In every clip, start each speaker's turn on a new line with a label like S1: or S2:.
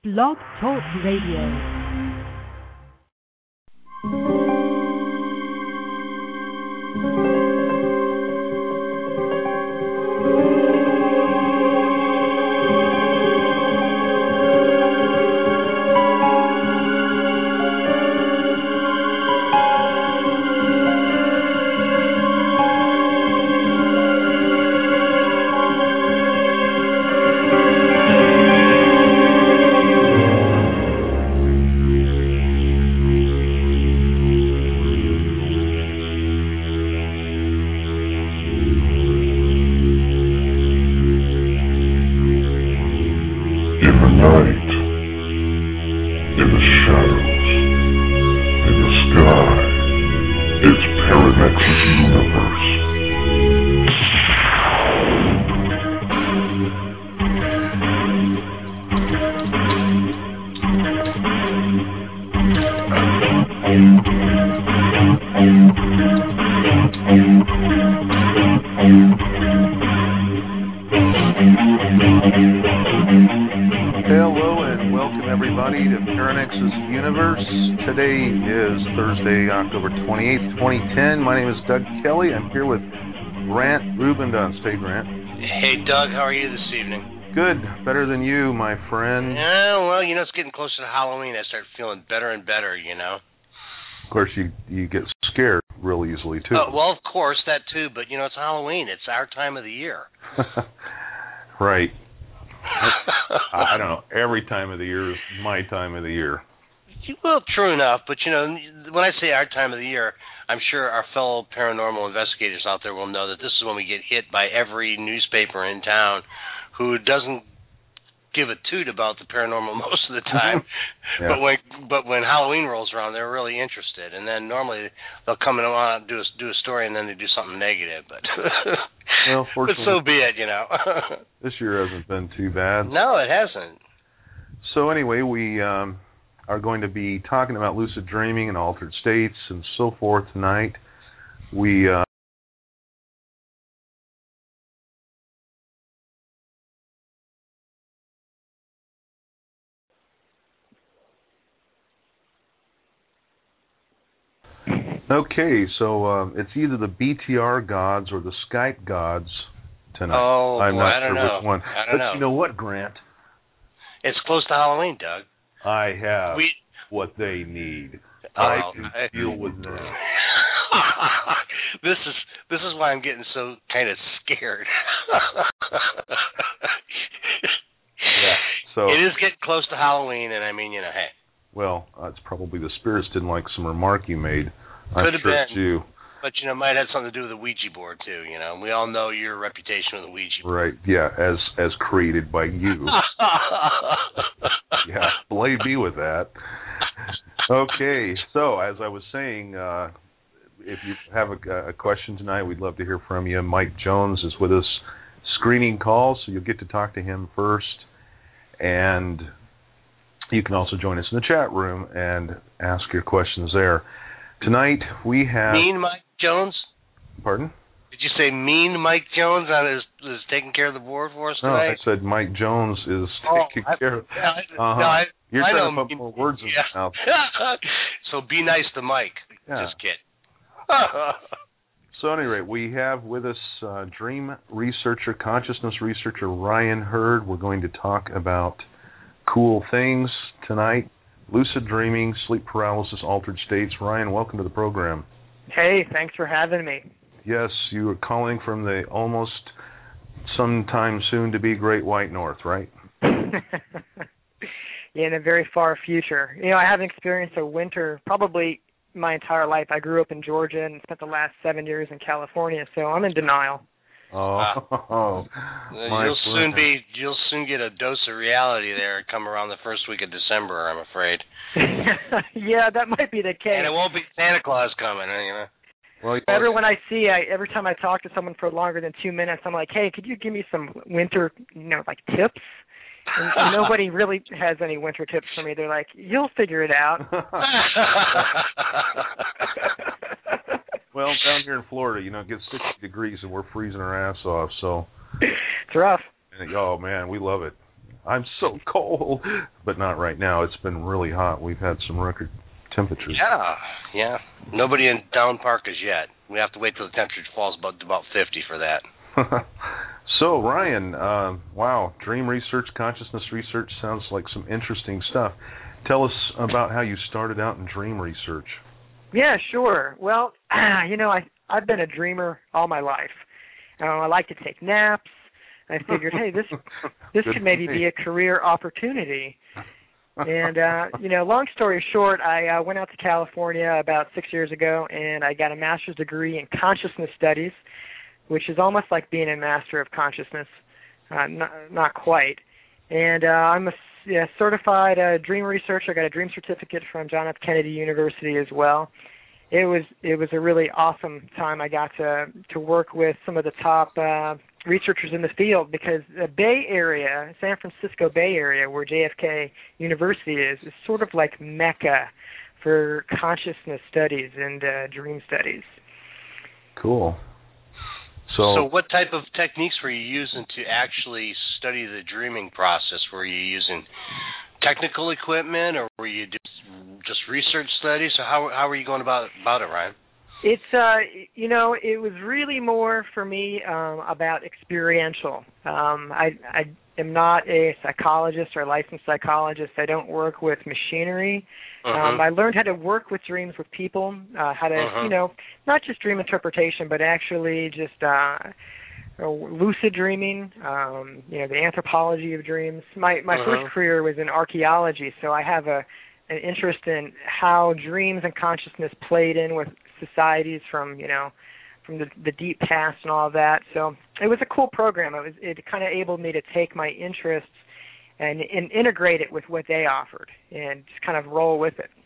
S1: Blog Talk Radio.
S2: October 28th, 2010. My name is Doug Kelly. I'm here with Grant Rubendunst. Hey, Grant.
S3: Hey, Doug. How are you this evening?
S2: Good. Better than you, my friend.
S3: Yeah, well, it's getting closer to Halloween. I start feeling better and better,
S2: Of course, you get scared real easily, too.
S3: Well, of course, that too. But, it's Halloween. It's our time of the year.
S2: Right. I don't know. Every time of the year is my time of the year.
S3: Well, true enough, but when I say our time of the year, I'm sure our fellow paranormal investigators out there will know that this is when we get hit by every newspaper in town who doesn't give a toot about the paranormal most of the time.
S2: Yeah.
S3: But when Halloween rolls around, they're really interested, and then normally they'll come in and want to do a story, and then they do something negative. But
S2: well, fortunately,
S3: but so be it,
S2: This year hasn't been too bad.
S3: No, it hasn't.
S2: So anyway, we are going to be talking about lucid dreaming and altered states and so forth tonight. We Okay, so it's either the BTR gods or the Skype gods tonight.
S3: Oh,
S2: I'm
S3: boy,
S2: not
S3: I don't
S2: sure
S3: know.
S2: which one.
S3: I don't know.
S2: You know what, Grant?
S3: It's close to Halloween, Doug.
S2: I have what they need.
S3: Oh,
S2: I can deal with them.
S3: This is why I'm getting so kind of scared.
S2: Yeah. So
S3: it is getting close to Halloween, and I mean, hey.
S2: Well, it's probably the spirits didn't like some remark you made.
S3: Could have been.
S2: Too.
S3: But it might have something to do with the Ouija board too. We all know your reputation with the Ouija board.
S2: Right. Yeah. As created by you. Yeah. Believe me with that. Okay. So as I was saying, if you have a question tonight, we'd love to hear from you. Mike Jones is with us, screening calls, so you'll get to talk to him first, and you can also join us in the chat room and ask your questions there. Tonight we have...
S3: Mean Mike Jones?
S2: Pardon?
S3: Did you say Mean Mike Jones is taking care of the board for us tonight?
S2: No, I said Mike Jones is taking care of... You're trying to put more words in your mouth.
S3: So be nice to Mike.
S2: Yeah.
S3: Just kidding.
S2: So at any rate, we have with us dream researcher, consciousness researcher Ryan Hurd. We're going to talk about cool things tonight: lucid dreaming, sleep paralysis, altered states. Ryan, welcome to the program.
S4: Hey, thanks for having me.
S2: Yes, you are calling from the almost sometime soon to be Great White North, right?
S4: Yeah, in a very far future. I haven't experienced a winter probably my entire life. I grew up in Georgia and spent the last 7 years in California, so I'm in denial.
S2: Oh,
S3: you'll soon get a dose of reality there. Come around the first week of December, I'm afraid.
S4: Yeah, that might be the case.
S3: And it won't be Santa Claus coming,
S2: Well,
S4: every time I talk to someone for longer than 2 minutes, I'm like, hey, could you give me some winter, tips? And nobody really has any winter tips for me. They're like, you'll figure it out.
S2: Well, down here in Florida, it gets 60 degrees and we're freezing our ass off, so...
S4: It's rough.
S2: Oh, man, we love it. I'm so cold. But not right now. It's been really hot. We've had some record temperatures.
S3: Yeah. Nobody in Down Park as yet. We have to wait till the temperature falls about 50 for that.
S2: So, Ryan, wow, dream research, consciousness research sounds like some interesting stuff. Tell us about how you started out in dream research.
S4: Yeah, sure. Well, I've been a dreamer all my life. I like to take naps. I figured, hey, this could maybe be a career opportunity. And, long story short, I went out to California about 6 years ago, and I got a master's degree in consciousness studies, which is almost like being a master of consciousness, not quite. And I'm a certified dream researcher. I got a dream certificate from John F. Kennedy University as well. It was a really awesome time. I got to work with some of the top researchers in the field, because the Bay Area, San Francisco Bay Area, where JFK University is sort of like Mecca for consciousness studies and dream studies.
S2: Cool.
S3: So what type of techniques were you using to actually study the dreaming process? Were you using technical equipment, or were you just research studies? So how were you going about it, Ryan?
S4: It's it was really more for me about experiential. I am not a psychologist or a licensed psychologist. I don't work with machinery. I learned how to work with dreams with people, how to not just dream interpretation, but actually just lucid dreaming. The anthropology of dreams. My first career was in archaeology, so I have an interest in how dreams and consciousness played in with societies from the deep past and all of that. So it was a cool program. It kind of enabled me to take my interests and integrate it with what they offered and just kind of roll with it.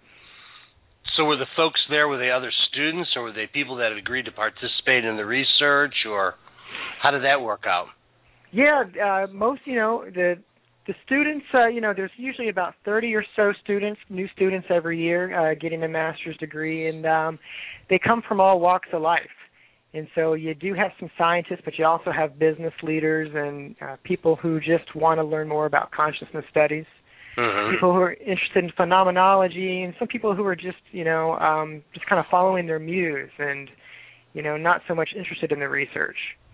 S3: So were the folks there, were they other students, or were they people that had agreed to participate in the research, or how did that work out? Yeah,
S4: most, the students, there's usually about 30 or so new students every year getting a master's degree, and they come from all walks of life. And so you do have some scientists, but you also have business leaders and people who just want to learn more about consciousness studies, people who are interested in phenomenology, and some people who are just kind of following their muse and, not so much interested in the research.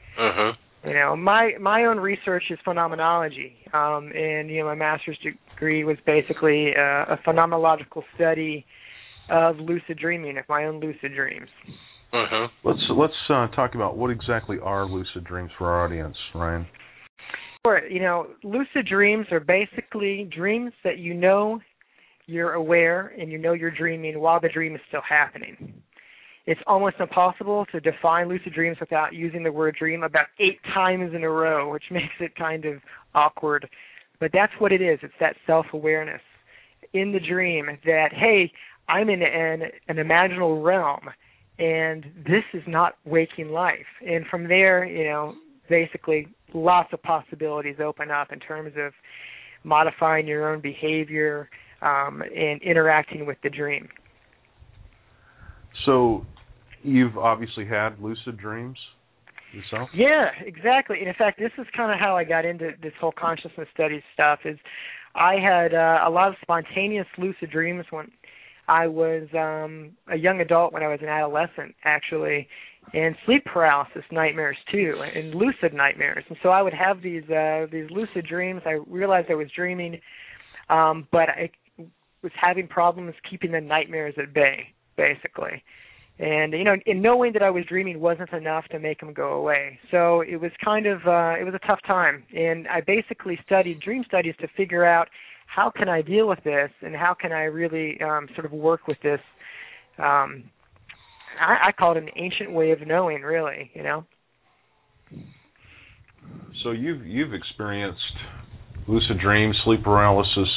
S4: My own research is phenomenology, and my master's degree was basically a phenomenological study of lucid dreaming, of my own lucid dreams.
S2: Let's talk about what exactly are lucid dreams for our audience, Ryan.
S4: Sure. Lucid dreams are basically dreams that you're aware and you're dreaming while the dream is still happening. It's almost impossible to define lucid dreams without using the word dream about 8 times in a row, which makes it kind of awkward. But that's what it is. It's that self-awareness in the dream that, hey, I'm in an imaginal realm, and this is not waking life. And from there, basically lots of possibilities open up in terms of modifying your own behavior and interacting with the dream.
S2: So you've obviously had lucid dreams yourself?
S3: Yeah, exactly. And in fact, this is kind of how I got into this whole consciousness studies stuff. Is I had a lot of spontaneous lucid dreams when I was a young adult, when I was an adolescent, actually, and sleep paralysis nightmares too, and lucid nightmares. And so I would have these lucid dreams. I realized I was dreaming, but I was having problems keeping the nightmares at bay, basically. And, in knowing that I was dreaming wasn't enough to make them go away. So it was kind of, it was a tough time. And I basically studied dream studies to figure out how can I deal with this and how can I really sort of work with this. I call it an ancient way of knowing, really,
S2: So you've experienced lucid dreams, sleep paralysis,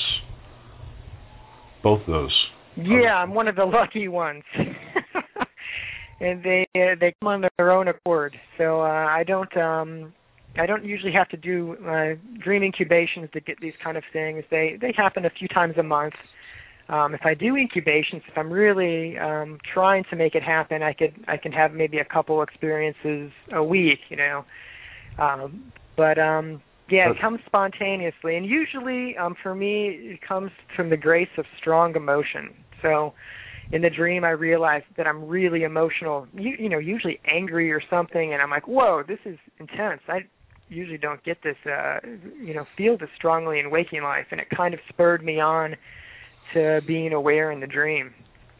S2: both those.
S3: Yeah, I'm one of the lucky ones. And they come on their own accord. So I don't usually have to do dream incubations to get these kind of things. They happen a few times a month. If I do incubations, if I'm really trying to make it happen, I can have maybe a couple experiences a week, But
S4: Yeah, it comes spontaneously, and usually, for me, it comes from the grace of strong emotion. So, in the dream, I realize that I'm really emotional, usually angry or something, and I'm like, whoa, this is intense. I usually don't get this, feel this strongly in waking life, and it kind of spurred me on to being aware in the dream.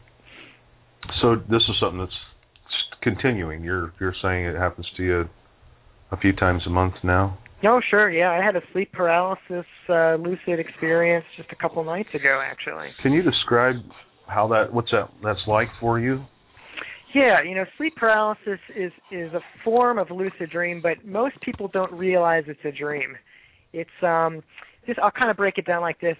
S2: So this is something that's continuing. You're saying it happens to you a few times a month now?
S4: Oh, sure, yeah. I had a sleep paralysis lucid experience just a couple nights ago, actually.
S2: Can you describe that's like for you?
S4: Yeah, sleep paralysis is a form of lucid dream, but most people don't realize it's a dream. It's I'll kind of break it down like this.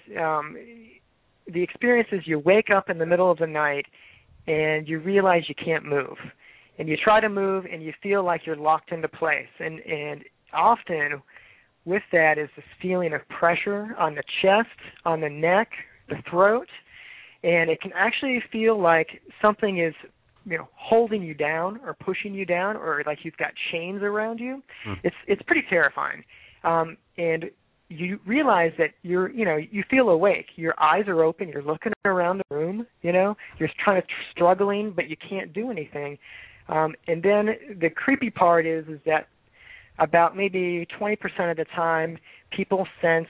S4: The experience is you wake up in the middle of the night and you realize you can't move. And you try to move and you feel like you're locked into place. And often with that is this feeling of pressure on the chest, on the neck, the throat, and it can actually feel like something is holding you down or pushing you down, or like you've got chains around you. It's pretty terrifying. And you realize that you feel awake. Your eyes are open. You're looking around the room. You're kind of struggling, but you can't do anything. And then the creepy part is that about maybe 20% of the time, people sense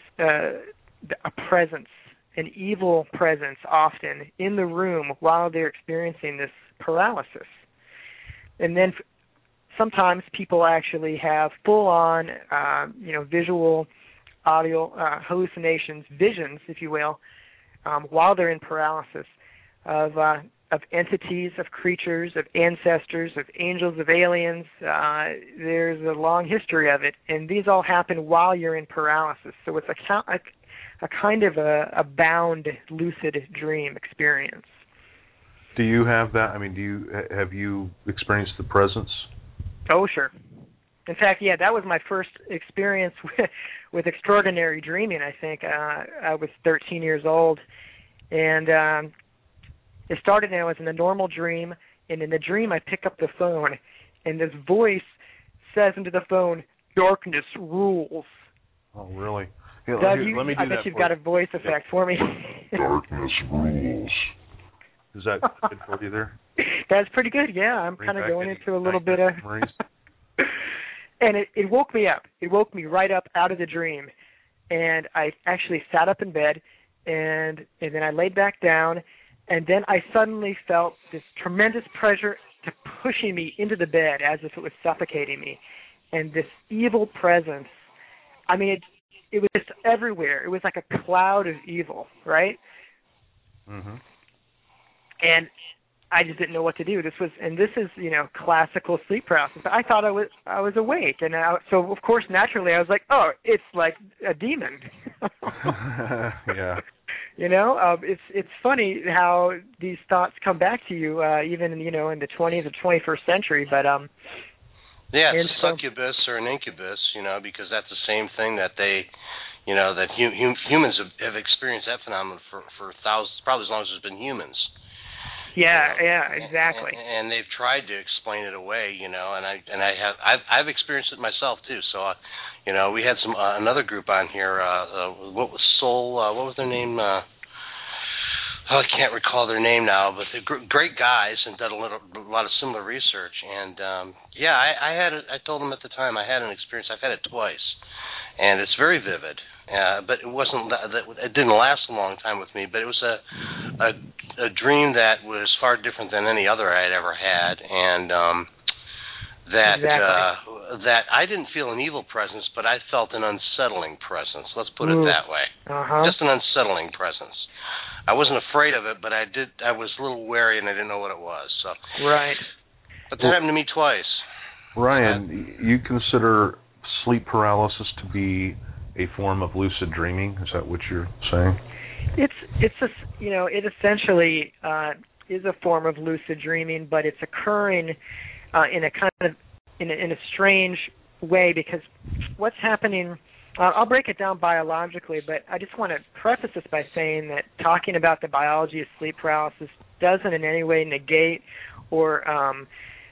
S4: a presence, an evil presence, often in the room while they're experiencing this paralysis. And then sometimes people actually have full-on, visual, audio hallucinations, visions, if you will, while they're in paralysis of entities, of creatures, of ancestors, of angels, of aliens. There's a long history of it, and these all happen while you're in paralysis. So it's a kind of a bound lucid dream experience.
S2: Do you have that? I mean, have you experienced the presence?
S4: Oh, sure. In fact, yeah, that was my first experience with extraordinary dreaming, I think. I was 13 years old, and it started and I was in a normal dream, and in the dream I pick up the phone, and this voice says into the phone, "Darkness rules."
S2: Oh, really?
S4: Doug,
S2: let me do
S4: I bet you've got a voice effect for me.
S2: Darkness rules. Is that good for you there?
S4: That's pretty good, yeah. I'm kind of going into a little bit of... And it woke me up. It woke me right up out of the dream. And I actually sat up in bed, and then I laid back down, and then I suddenly felt this tremendous pressure pushing me into the bed as if it was suffocating me. And this evil presence, I mean, it was just everywhere. It was like a cloud of evil, right?
S2: Mm-hmm.
S4: And I just didn't know what to do. This is classical sleep paralysis. I thought I was awake, and so of course naturally I was like, oh, it's like a demon.
S2: Yeah.
S4: It's funny how these thoughts come back to you, even in the 20th or 21st century. But
S3: yeah, it's a succubus or an incubus, because that's the same thing that they, that humans have experienced that phenomenon for thousands, probably as long as there's been humans.
S4: Yeah, exactly.
S3: And they've tried to explain it away, and I've experienced it myself too. So, we had another group on here. What was Soul? What was their name? I can't recall their name now, but they're great guys and done a lot of similar research. And I told them at the time I had an experience. I've had it twice, and it's very vivid. But it wasn't. It didn't last a long time with me. But it was a dream that was far different than any other I had ever had, and that I didn't feel an evil presence, but I felt an unsettling presence. Let's put it that way.
S4: Uh-huh.
S3: Just an unsettling presence. I wasn't afraid of it, but I was a little wary, and I didn't know what it was. So.
S4: Right.
S3: But that happened to me twice.
S2: Ryan, you consider sleep paralysis to be a form of lucid dreaming? Is that what you're saying?
S4: It essentially is a form of lucid dreaming, but it's occurring in a kind of in a strange way, because what's happening. I'll break it down biologically, but I just want to preface this by saying that talking about the biology of sleep paralysis doesn't in any way negate or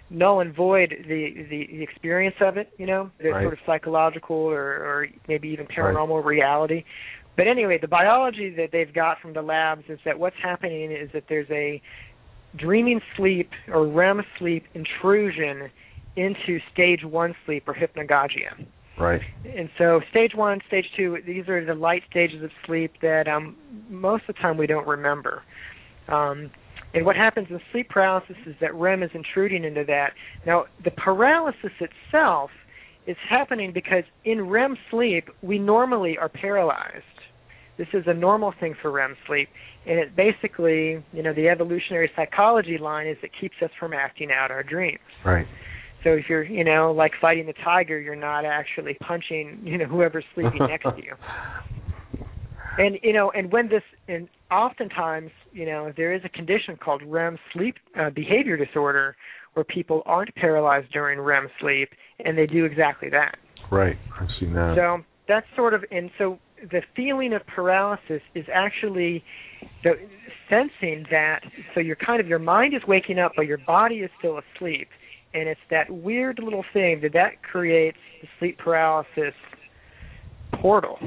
S4: null and void the experience of it, the
S2: right.
S4: sort of psychological or maybe even paranormal reality. But anyway, the biology that they've got from the labs is that what's happening is that there's a dreaming sleep or REM sleep intrusion into stage 1 sleep or hypnagogia.
S2: Right.
S4: And so stage 1, stage 2, these are the light stages of sleep that most of the time we don't remember. And what happens in sleep paralysis is that REM is intruding into that. Now, the paralysis itself is happening because in REM sleep, we normally are paralyzed. This is a normal thing for REM sleep. And it basically, the evolutionary psychology line is it keeps us from acting out our dreams.
S2: Right.
S4: So if you're, like fighting the tiger, you're not actually punching, whoever's sleeping next to you. And, and when this, and oftentimes, there is a condition called REM sleep behavior disorder where people aren't paralyzed during REM sleep, and they do exactly that.
S2: Right. I've seen that.
S4: So that's sort of, and so the feeling of paralysis is actually the sensing that, so your mind is waking up, but your body is still asleep. And it's that weird little thing that creates the sleep paralysis portal.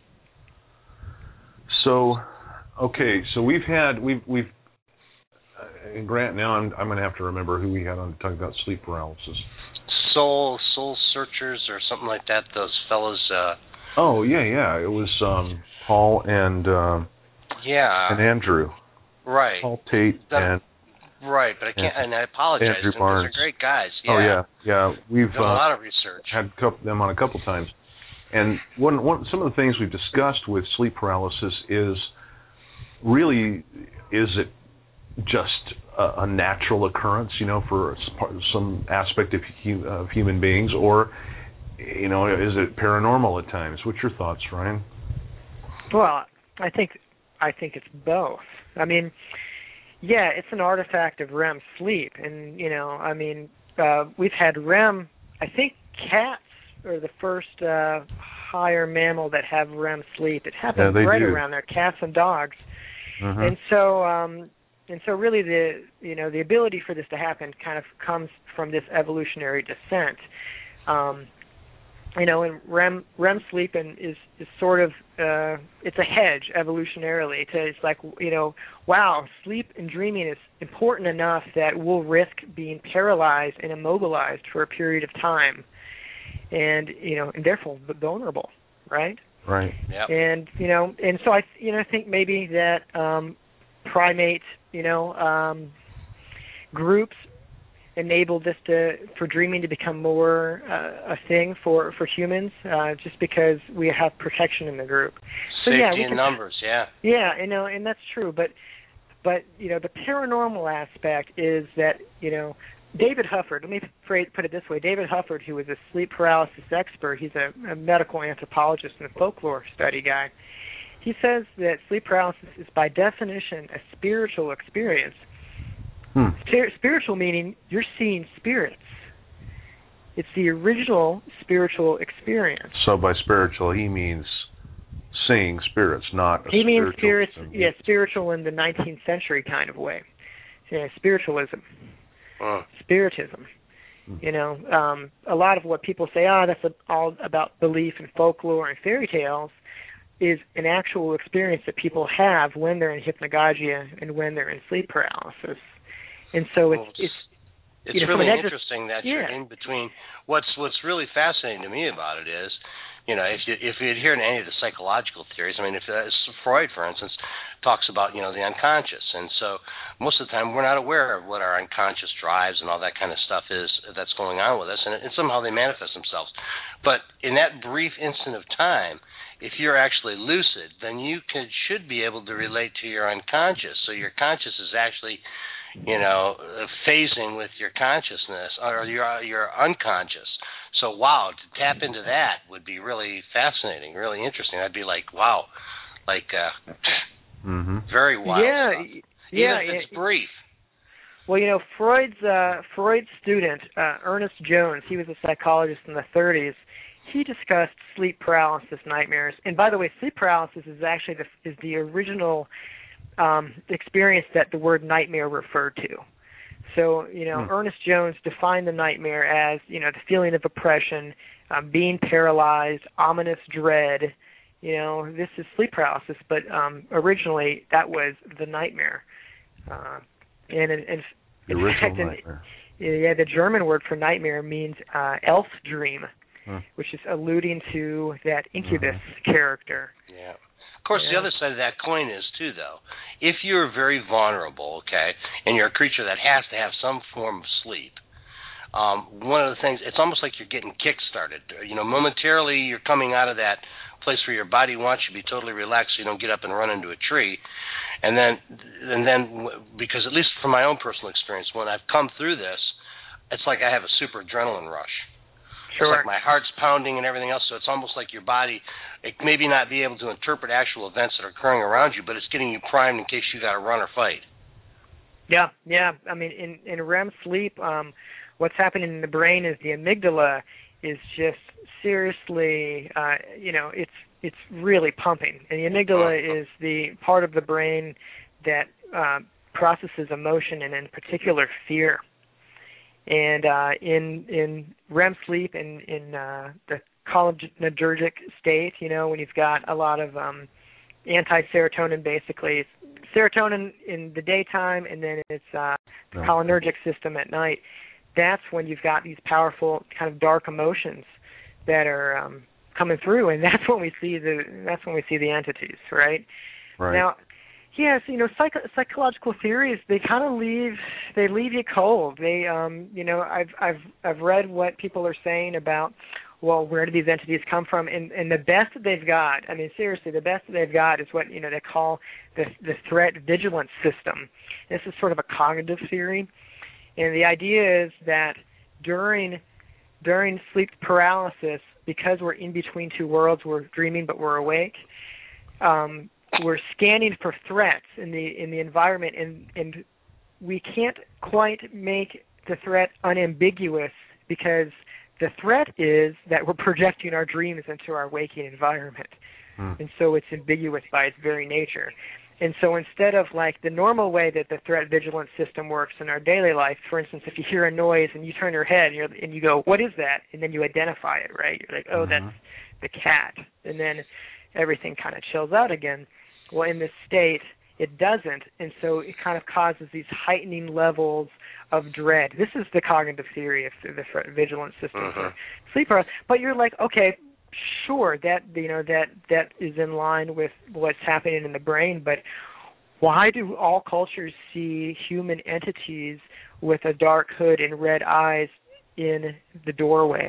S2: So, okay, so we've and Grant, now I'm going to have to remember who we had on to talk about sleep paralysis.
S3: Soul Searchers or something like that. Those fellows.
S2: Oh yeah, it was Paul and Andrew.
S3: Right.
S2: Paul Tate and.
S3: Right, but I can't, and I apologize.
S2: Andrew Barnes.
S3: They're great guys. Yeah.
S2: Oh yeah. We've
S3: done a lot of research.
S2: Had them on a couple times, and some of the things we've discussed with sleep paralysis is it just a natural occurrence, for some aspect of human beings, or is it paranormal at times? What's your thoughts, Ryan?
S4: Well, I think it's both. I mean. Yeah, it's an artifact of REM sleep, and we've had REM. I think cats are the first higher mammal that have REM sleep. It happens right around there, cats and dogs, and so really the ability for this to happen kind of comes from this evolutionary descent. And REM sleep is sort of it's a hedge evolutionarily. It's like wow, sleep and dreaming is important enough that we'll risk being paralyzed and immobilized for a period of time, and and therefore vulnerable, right?
S2: Right.
S3: Yep.
S4: And and so I think maybe that primate groups enable this for dreaming to become more a thing for humans, just because we have protection in the group. So
S3: safety in numbers, yeah.
S4: Yeah, and that's true. But the paranormal aspect is that David Hufford. Let me put it this way: David Hufford, who is a sleep paralysis expert, he's a medical anthropologist and a folklore study guy. He says that sleep paralysis is by definition a spiritual experience. Spiritual meaning you're seeing spirits. It's the original spiritual experience.
S2: So by spiritual, he means seeing spirits, not a
S4: he means spirits.
S2: Yeah,
S4: spiritual in the 19th century kind of way. Yeah, spiritualism, spiritism. A lot of what people say, that's all about belief and folklore and fairy tales, is an actual experience that people have when they're in hypnagogia and when they're in sleep paralysis. And so it's
S3: really interesting that you're in between. What's really fascinating to me about it is, if you adhere to any of the psychological theories, I mean, if Freud, for instance, talks about the unconscious, and so most of the time we're not aware of what our unconscious drives and all that kind of stuff is that's going on with us, and somehow they manifest themselves. But in that brief instant of time, if you're actually lucid, then you should be able to relate to your unconscious. So your conscious is actually phasing with your consciousness or your unconscious. So wow, to tap into that would be really fascinating, really interesting. I'd be like, wow, very wild.
S4: Yeah,
S3: stuff. Even if it's brief.
S4: Well, Freud's student Ernest Jones, he was a psychologist in the 30s. He discussed sleep paralysis nightmares, and by the way, sleep paralysis is actually the original experience that the word nightmare referred to. So, Ernest Jones defined the nightmare as, the feeling of oppression, being paralyzed, ominous dread. This is sleep paralysis, but originally that was the nightmare. And
S2: the original nightmare.
S4: The German word for nightmare means elf dream, which is alluding to that incubus character.
S3: Yeah. Of course, the other side of that coin is, too, though, if you're very vulnerable, okay, and you're a creature that has to have some form of sleep, one of the things, it's almost like you're getting kick-started. Momentarily you're coming out of that place where your body wants you to be totally relaxed so you don't get up and run into a tree. And then, because at least from my own personal experience, when I've come through this, it's like I have a super adrenaline rush.
S4: Sure.
S3: It's like my heart's pounding and everything else, so it's almost like your body, it maybe not be able to interpret actual events that are occurring around you, but it's getting you primed in case you got to run or fight.
S4: Yeah. I mean, in REM sleep, what's happening in the brain is the amygdala is just seriously, it's really pumping. And the amygdala is the part of the brain that processes emotion and in particular fear. And in REM sleep, in the cholinergic state, when you've got a lot of anti-serotonin, basically, it's serotonin in the daytime, and then it's the cholinergic system at night. That's when you've got these powerful kind of dark emotions that are coming through, and that's when we see the entities, right?
S2: Right.
S4: Now, yes, psychological theories, they kind of leave you cold. They I've read what people are saying about, well, where do these entities come from? And the best that they've got, I mean, seriously, the best that they've got is what they call the threat vigilance system. This is sort of a cognitive theory, and the idea is that during sleep paralysis, because we're in between two worlds, we're dreaming but we're awake. We're scanning for threats in the environment, and we can't quite make the threat unambiguous because the threat is that we're projecting our dreams into our waking environment, and so it's ambiguous by its very nature. And so instead of like the normal way that the threat vigilance system works in our daily life, for instance, if you hear a noise and you turn your head and you go, "What is that?" and then you identify it, right? You're like, "Oh, that's the cat," and then everything kind of chills out again. Well, in this state, it doesn't, and so it kind of causes these heightening levels of dread. This is the cognitive theory of the vigilance system for sleep paralysis. But you're like, okay, sure, that is in line with what's happening in the brain, but why do all cultures see human entities with a dark hood and red eyes in the doorway?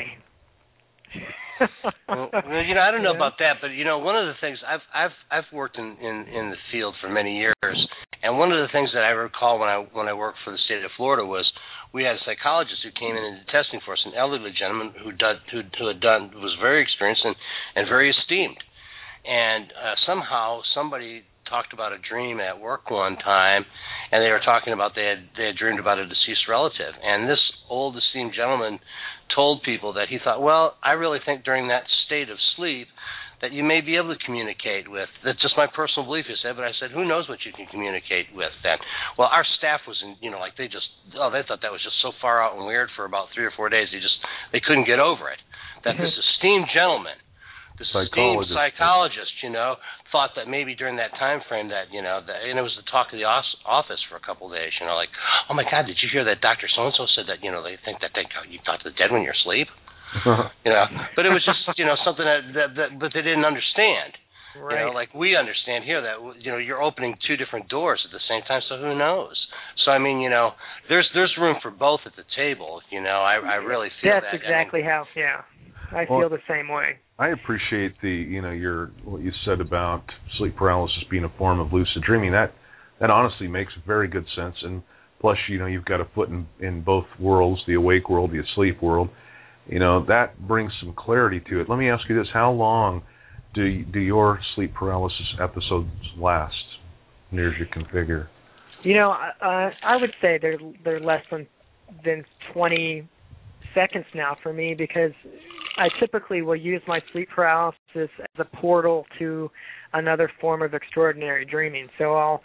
S3: Well, I don't know about that, but one of the things I've worked in the field for many years, and one of the things that I recall when I worked for the state of Florida was we had a psychologist who came in and did testing for us, an elderly gentleman who was very experienced and very esteemed, and somehow somebody talked about a dream at work one time, and they were talking about they had dreamed about a deceased relative, and this old esteemed gentleman told people that he thought, well, I really think during that state of sleep that you may be able to communicate with. That's just my personal belief, he said, but I said, who knows what you can communicate with then? Well, our staff was they thought that was just so far out and weird for about 3 or 4 days, they couldn't get over it, that this esteemed gentleman, this esteemed psychologist, thought that maybe during that time frame that, and it was the talk of the office for a couple of days, like, oh my God, did you hear that Dr. So-and-so said that, they think that you talk to the dead when you're asleep? But it was just, something that but they didn't understand.
S4: Right.
S3: Like we understand here that, you're opening two different doors at the same time, so who knows? So, I mean, there's room for both at the table, I really feel that.
S4: That's exactly how, I feel the same way.
S2: I appreciate what you said about sleep paralysis being a form of lucid dreaming. That honestly makes very good sense. And plus, you've got a foot in both worlds, the awake world, the asleep world. That brings some clarity to it. Let me ask you this: how long do your sleep paralysis episodes last, near as you can figure?
S4: I would say they're less than 20 seconds now for me, because I typically will use my sleep paralysis as a portal to another form of extraordinary dreaming. So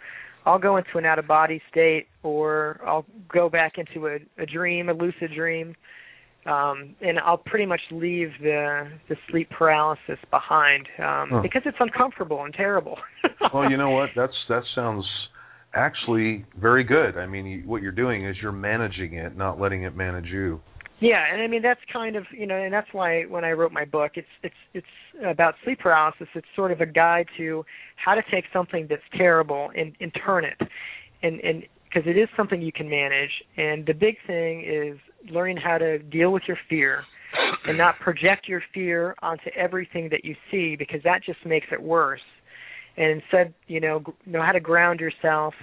S4: I'll go into an out-of-body state, or I'll go back into a dream, a lucid dream, and I'll pretty much leave the sleep paralysis behind because it's uncomfortable and terrible.
S2: Well, you know what? That sounds actually very good. I mean, what you're doing is you're managing it, not letting it manage you.
S4: Yeah, and I mean that's kind of, and that's why when I wrote my book, it's about sleep paralysis. It's sort of a guide to how to take something that's terrible and turn it, and because it is something you can manage. And the big thing is learning how to deal with your fear and not project your fear onto everything that you see, because that just makes it worse. And instead, know how to ground yourself.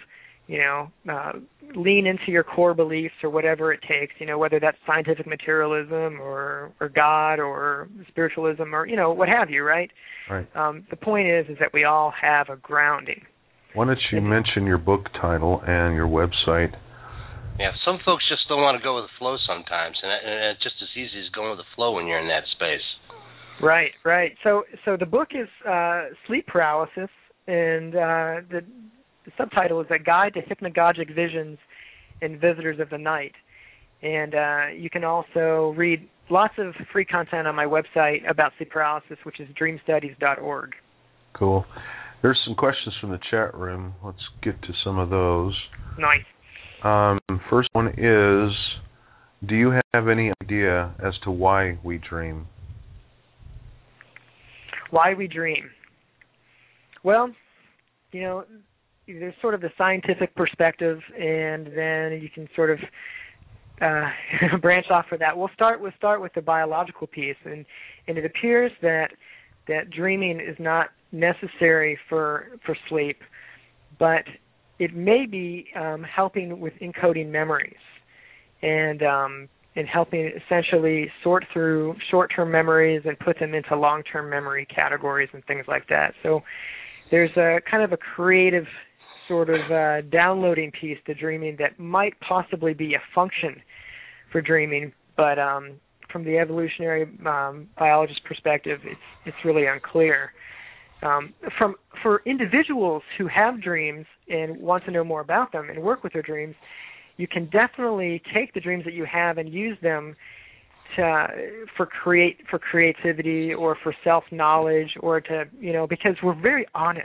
S4: Lean into your core beliefs or whatever it takes, whether that's scientific materialism or God or spiritualism or, what have you, right?
S2: Right.
S4: The point is that we all have a grounding.
S2: Why don't you mention your book title and your website?
S3: Yeah, some folks just don't want to go with the flow sometimes, and it's just as easy as going with the flow when you're in that space.
S4: Right. So the book is Sleep Paralysis, and the subtitle is A Guide to Hypnagogic Visions and Visitors of the Night. And you can also read lots of free content on my website about sleep paralysis, which is dreamstudies.org.
S2: Cool. There's some questions from the chat room. Let's get to some of those.
S4: Nice.
S2: First one is, do you have any idea as to why we dream?
S4: Why we dream? Well, there's sort of the scientific perspective, and then you can sort of branch off for that. We'll start with the biological piece, and it appears that dreaming is not necessary for sleep, but it may be helping with encoding memories and helping essentially sort through short-term memories and put them into long-term memory categories and things like that. So there's a kind of a creative sort of downloading piece to dreaming that might possibly be a function for dreaming, but from the evolutionary biologist perspective, it's really unclear. For individuals who have dreams and want to know more about them and work with their dreams, you can definitely take the dreams that you have and use them for creativity or for self-knowledge, or to, because we're very honest.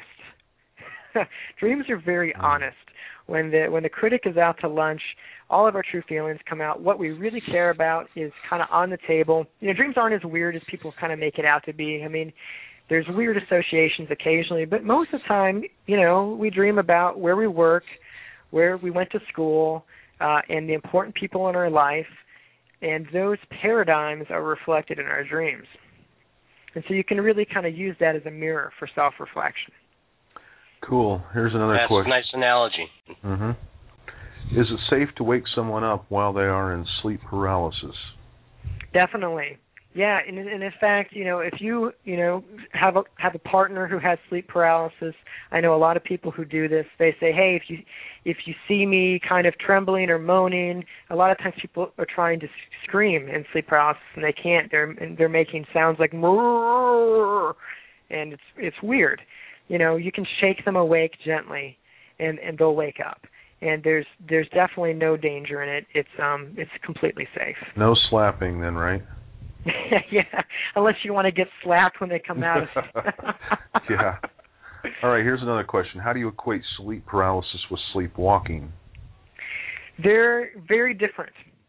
S4: Dreams are very honest. When the critic is out to lunch, all of our true feelings come out. What we really care about is kind of on the table. Dreams aren't as weird as people kind of make it out to be. I mean, there's weird associations occasionally, but most of the time, we dream about where we work, where we went to school, and the important people in our life, and those paradigms are reflected in our dreams. And so you can really kind of use that as a mirror for self-reflection.
S2: Cool. Here's another question.
S3: That's a nice analogy.
S2: Mm-hmm. Is it safe to wake someone up while they are in sleep paralysis?
S4: Definitely. Yeah, and in fact, if you have a partner who has sleep paralysis, I know a lot of people who do this. They say, hey, if you see me kind of trembling or moaning, a lot of times people are trying to scream in sleep paralysis and they can't. They're making sounds like "murr," and it's weird. You can shake them awake gently, and they'll wake up. And there's definitely no danger in it. It's completely safe.
S2: No slapping then, right?
S4: Yeah, unless you want to get slapped when they come out of
S2: Yeah. All right, here's another question. How do you equate sleep paralysis with sleepwalking?
S4: They're very different.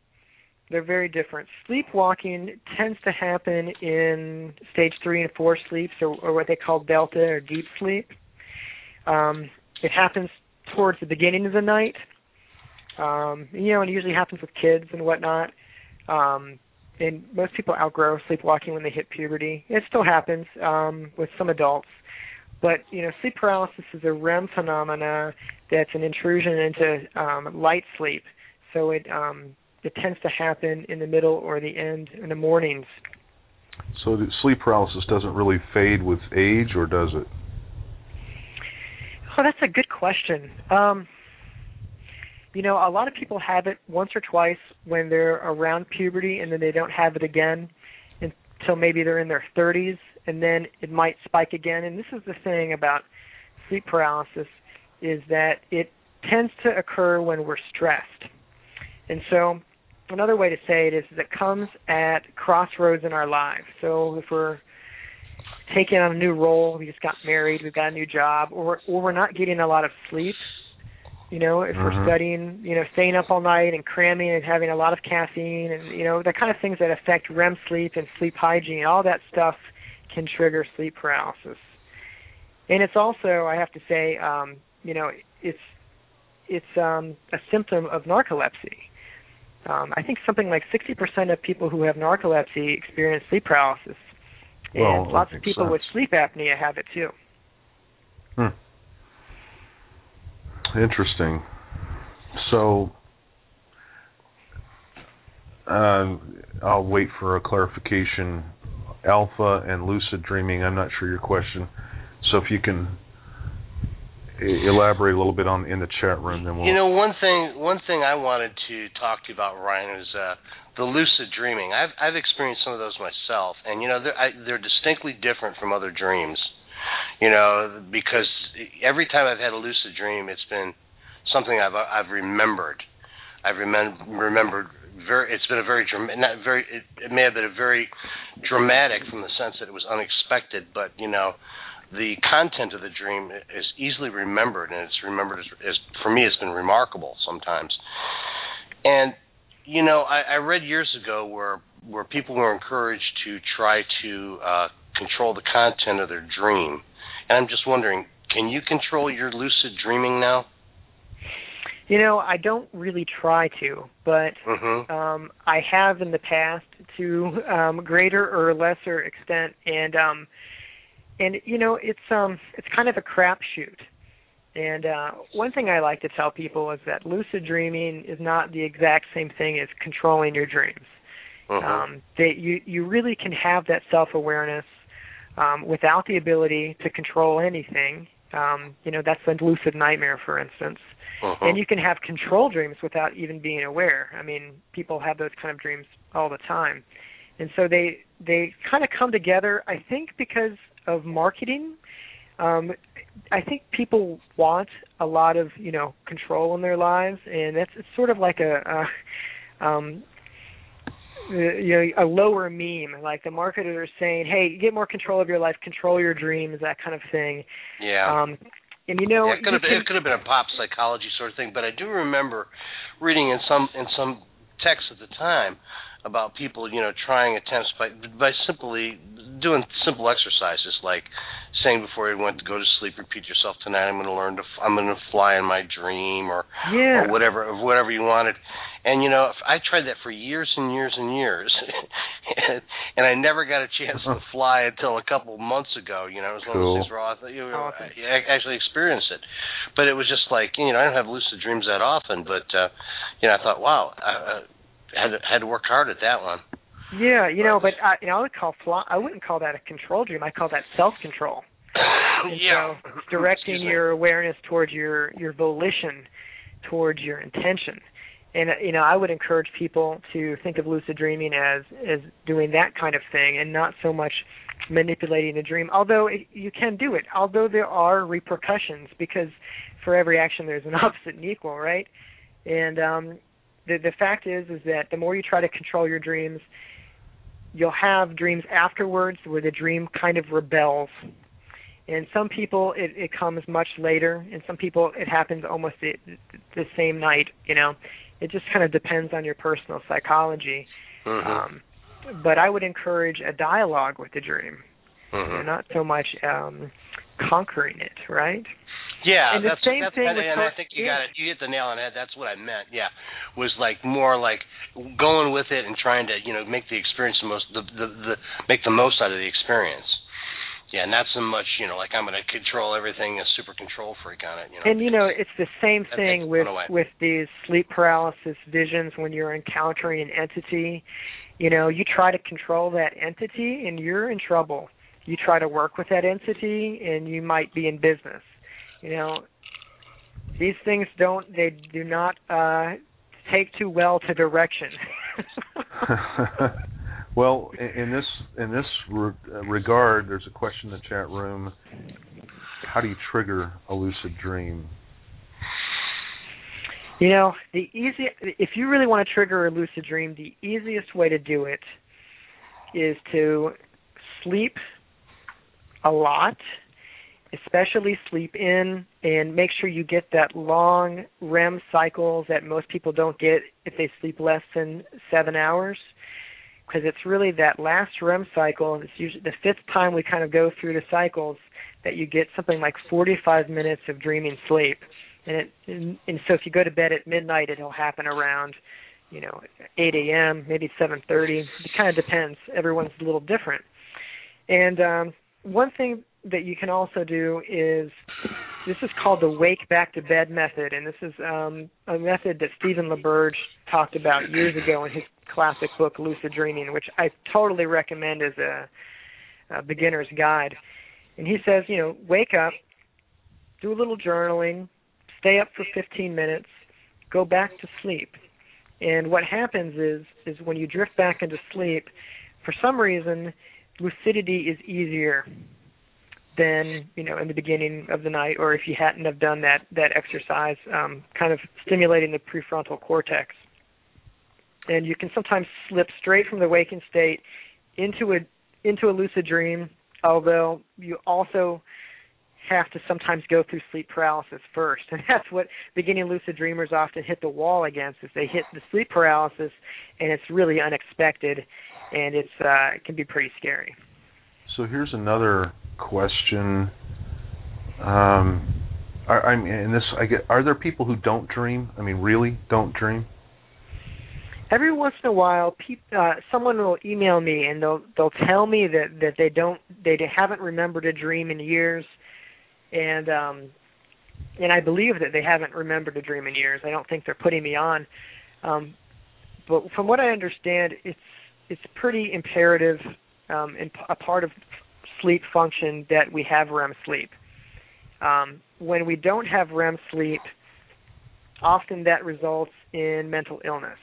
S4: Sleepwalking tends to happen in stage 3 and 4 sleeps, or what they call delta or deep sleep. It happens towards the beginning of the night, and it usually happens with kids and whatnot. And most people outgrow sleepwalking when they hit puberty. It still happens with some adults. But, sleep paralysis is a REM phenomena that's an intrusion into light sleep. So it tends to happen in the middle or the end in the mornings.
S2: So the sleep paralysis doesn't really fade with age, or does it?
S4: Oh, that's a good question. A lot of people have it once or twice when they're around puberty, and then they don't have it again until maybe they're in their 30s, and then it might spike again. And this is the thing about sleep paralysis. is that it tends to occur when we're stressed. And so another way to say it is it comes at crossroads in our lives. So if we're taking on a new role, we just got married, we've got a new job, or we're not getting a lot of sleep, if we're studying, staying up all night and cramming and having a lot of caffeine and, the kind of things that affect REM sleep and sleep hygiene, all that stuff can trigger sleep paralysis. And it's also, I have to say, it's a symptom of narcolepsy. I think something like 60% of people who have narcolepsy experience sleep paralysis. And lots of people with sleep apnea have it too.
S2: Interesting. So I'll wait for a clarification. Alpha and lucid dreaming, I'm not sure your question. So if you can elaborate a little bit in the chat room, then we'll...
S3: One thing I wanted to talk to you about, Ryan, is the lucid dreaming. I've experienced some of those myself, and they're distinctly different from other dreams. Because every time I've had a lucid dream, it's been something I've remembered. I've remembered very. It's been a very not very. It may have been a very dramatic from the sense that it was unexpected, but the content of the dream is easily remembered, and it's remembered as for me, it's been remarkable sometimes. And I read years ago where people were encouraged to try to control the content of their dream. And I'm just wondering, can you control your lucid dreaming now?
S4: I don't really try to, but I have in the past to greater or lesser extent, and it's kind of a crapshoot. And one thing I like to tell people is that lucid dreaming is not the exact same thing as controlling your dreams. That you really can have that self-awareness without the ability to control anything. That's a lucid nightmare, for instance. And you can have control dreams without even being aware. I mean, people have those kind of dreams all the time. And so they kind of come together, I think, because of marketing. I think people want a lot of, control in their lives, and it's sort of like a lower meme, like the marketers saying, "Hey, get more control of your life, control your dreams," that kind of thing.
S3: Yeah.
S4: And
S3: it could have been a pop psychology sort of thing, but I do remember reading in some texts at the time about people, trying attempts by simply doing simple exercises like saying before you went to go to sleep, repeat yourself, tonight I'm going to fly in my dream, or whatever you wanted. And I tried that for years and years and years, and I never got a chance to fly until a couple of months ago. It was one of those things where I actually experienced it, but it was just like I don't have lucid dreams that often, but I thought, wow, had to work hard at that one.
S4: Yeah, but I wouldn't call that a control dream. I call that self-control.
S3: Yeah.
S4: So it's directing your awareness towards your volition, towards your intention. And I would encourage people to think of lucid dreaming as doing that kind of thing, and not so much manipulating a dream. Although you can do it. Although there are repercussions, because for every action there's an opposite and equal, right? And the fact is that the more you try to control your dreams, you'll have dreams afterwards where the dream kind of rebels. And some people, it comes much later, and some people, it happens almost the same night, It just kind of depends on your personal psychology. But I would encourage a dialogue with the dream, not so much conquering it, right?
S3: Yeah,
S4: and the same thing with
S3: I think you got it. You hit the nail on the head. That's what I meant. Yeah, was like more like going with it and trying to make the experience make the most out of the experience. Yeah, not so much like I'm going to control everything, a super control freak on it.
S4: And it's the same thing with these sleep paralysis visions when you're encountering an entity. You try to control that entity and you're in trouble. You try to work with that entity and you might be in business. These things do not take too well to direction.
S2: Well, in this regard, there's a question in the chat room: how do you trigger a lucid dream?
S4: You know, if you really want to trigger a lucid dream, the easiest way to do it is to sleep a lot, especially sleep in, and make sure you get that long REM cycles that most people don't get if they sleep less than 7 hours, because it's really that last REM cycle, it's usually the fifth time we kind of go through the cycles, that you get something like 45 minutes of dreaming sleep. And so if you go to bed at midnight, it'll happen around, 8 a.m., maybe 7:30. It kind of depends. Everyone's a little different. And one thing that you can also do is, this is called the wake back to bed method, and this is a method that Stephen LaBerge talked about years ago in his classic book, Lucid Dreaming, which I totally recommend as a beginner's guide. And he says, wake up, do a little journaling, stay up for 15 minutes, go back to sleep. And what happens is when you drift back into sleep, for some reason, lucidity is easier than, in the beginning of the night, or if you hadn't have done that exercise, kind of stimulating the prefrontal cortex. And you can sometimes slip straight from the waking state into a lucid dream, although you also have to sometimes go through sleep paralysis first. And that's what beginning lucid dreamers often hit the wall against, is they hit the sleep paralysis, and it's really unexpected, and it can be pretty scary.
S2: So here's another question. Are there people who don't dream? I mean, really don't dream?
S4: Every once in a while, someone will email me and they'll tell me that they haven't remembered a dream in years, and I believe that they haven't remembered a dream in years. I don't think they're putting me on, but from what I understand, it's pretty imperative and a part of sleep function that we have REM sleep. When we don't have REM sleep, often that results in mental illness.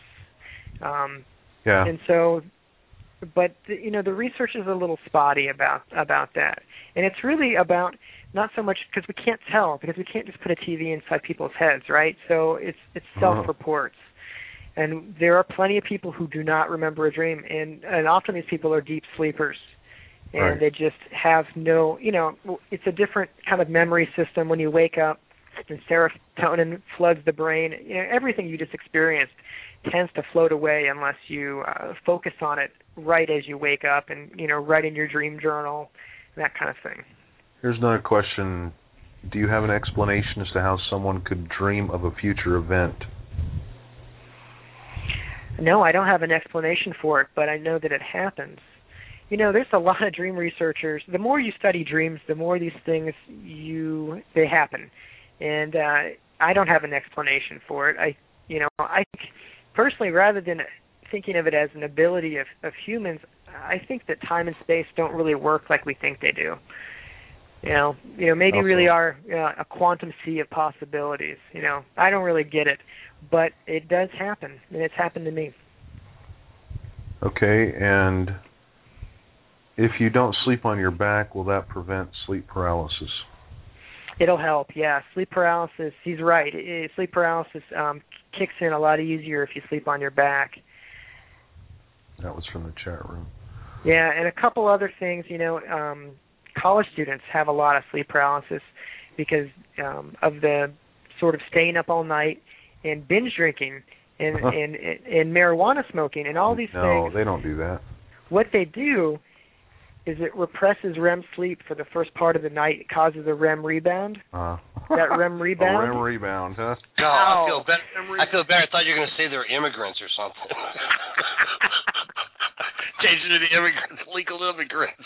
S4: And so, but the research is a little spotty about that, and it's really about not so much because we can't tell, because we can't just put a TV inside people's heads, right? So it's self-reports, and there are plenty of people who do not remember a dream, and often these people are deep sleepers, and they just have no, it's a different kind of memory system when you wake up, and serotonin floods the brain. Everything you just experienced tends to float away unless you focus on it right as you wake up, and write in your dream journal, that kind of thing.
S2: Here's another question. Do you have an explanation as to how someone could dream of a future event?
S4: No, I don't have an explanation for it, but I know that it happens. There's a lot of dream researchers. The more you study dreams, the more these things they happen. And I don't have an explanation for it. I personally, rather than thinking of it as an ability of humans, I think that time and space don't really work like we think they do. Maybe really are a quantum sea of possibilities. I don't really get it, but it does happen, and it's happened to me.
S2: Okay, and if you don't sleep on your back, will that prevent sleep paralysis?
S4: It'll help, yeah. Sleep paralysis, he's right. Sleep paralysis kicks in a lot easier if you sleep on your back.
S2: That was from the chat room.
S4: Yeah, and a couple other things, college students have a lot of sleep paralysis because of the sort of staying up all night and binge drinking and marijuana smoking and all these things.
S2: No, they don't do that.
S4: What they do is it represses REM sleep for the first part of the night. It causes a REM rebound. That REM rebound?
S2: A REM rebound, huh?
S3: No, I feel better. I thought you were going to say they're immigrants or something. Change it to the immigrants, legal immigrants.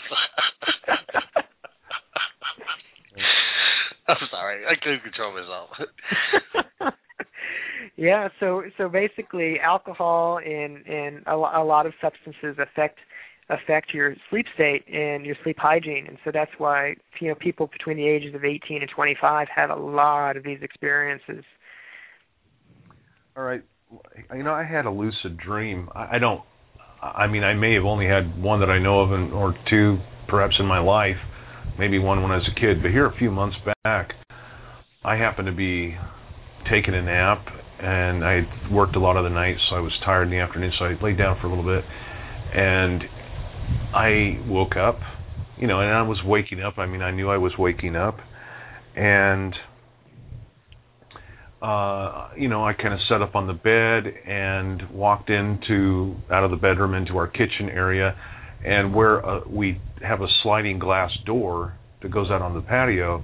S3: I'm sorry. I couldn't control myself.
S4: Yeah, so basically alcohol and a lot of substances affect your sleep state and your sleep hygiene, and so that's why people between the ages of 18 and 25 have a lot of these experiences.
S2: All right, I had a lucid dream. I may have only had one that I know of, or two perhaps in my life, maybe one when I was a kid, but here a few months back, I happened to be taking a nap, and I had worked a lot of the night, so I was tired in the afternoon, so I laid down for a little bit, and I woke up, and I was waking up. I mean, I knew I was waking up, and I kind of sat up on the bed and walked out of the bedroom into our kitchen area, and where we have a sliding glass door that goes out on the patio,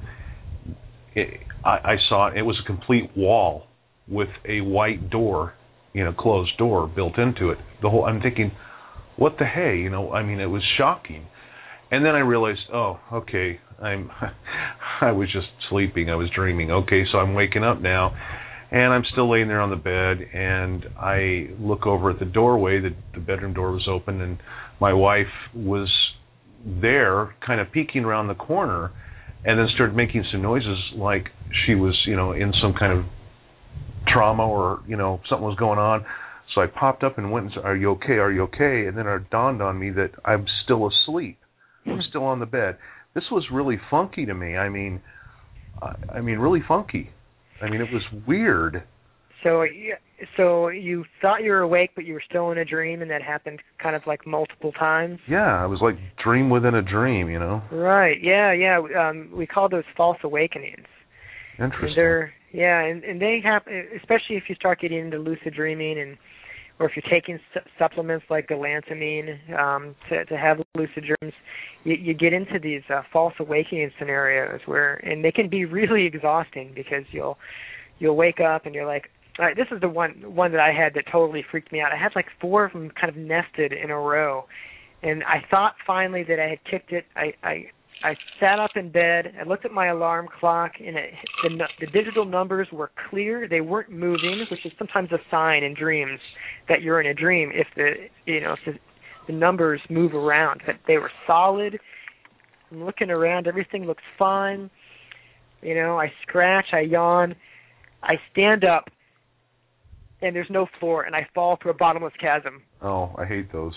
S2: I saw it was a complete wall with a white door, closed door built into it. I'm thinking, what the hey? It was shocking. And then I realized, oh, okay, I was just sleeping. I was dreaming. Okay, so I'm waking up now, and I'm still laying there on the bed, and I look over at the doorway. The bedroom door was open, and my wife was there, kind of peeking around the corner, and then started making some noises like she was, in some kind of trauma or, something was going on. So I popped up and went and said, "Are you okay? Are you okay?" And then it dawned on me that I'm still asleep. I'm still on the bed. This was really funky to me. I mean, really funky. It was weird.
S4: So you thought you were awake, but you were still in a dream, and that happened kind of like multiple times?
S2: Yeah, it was like dream within a dream,
S4: Right, yeah. We call those false awakenings.
S2: Interesting.
S4: And they happen, especially if you start getting into lucid dreaming, or if you're taking supplements like galantamine to have lucid dreams, you get into these false awakening scenarios and they can be really exhausting because you'll wake up and you're like, all right, this is the one that I had that totally freaked me out. I had like 4 of them kind of nested in a row, and I thought finally that I had kicked it. I sat up in bed. I looked at my alarm clock, and the digital numbers were clear. They weren't moving, which is sometimes a sign in dreams that you're in a dream if the numbers move around. But they were solid. I'm looking around. Everything looks fine. I scratch. I yawn. I stand up, and there's no floor, and I fall through a bottomless chasm.
S2: Oh, I hate those.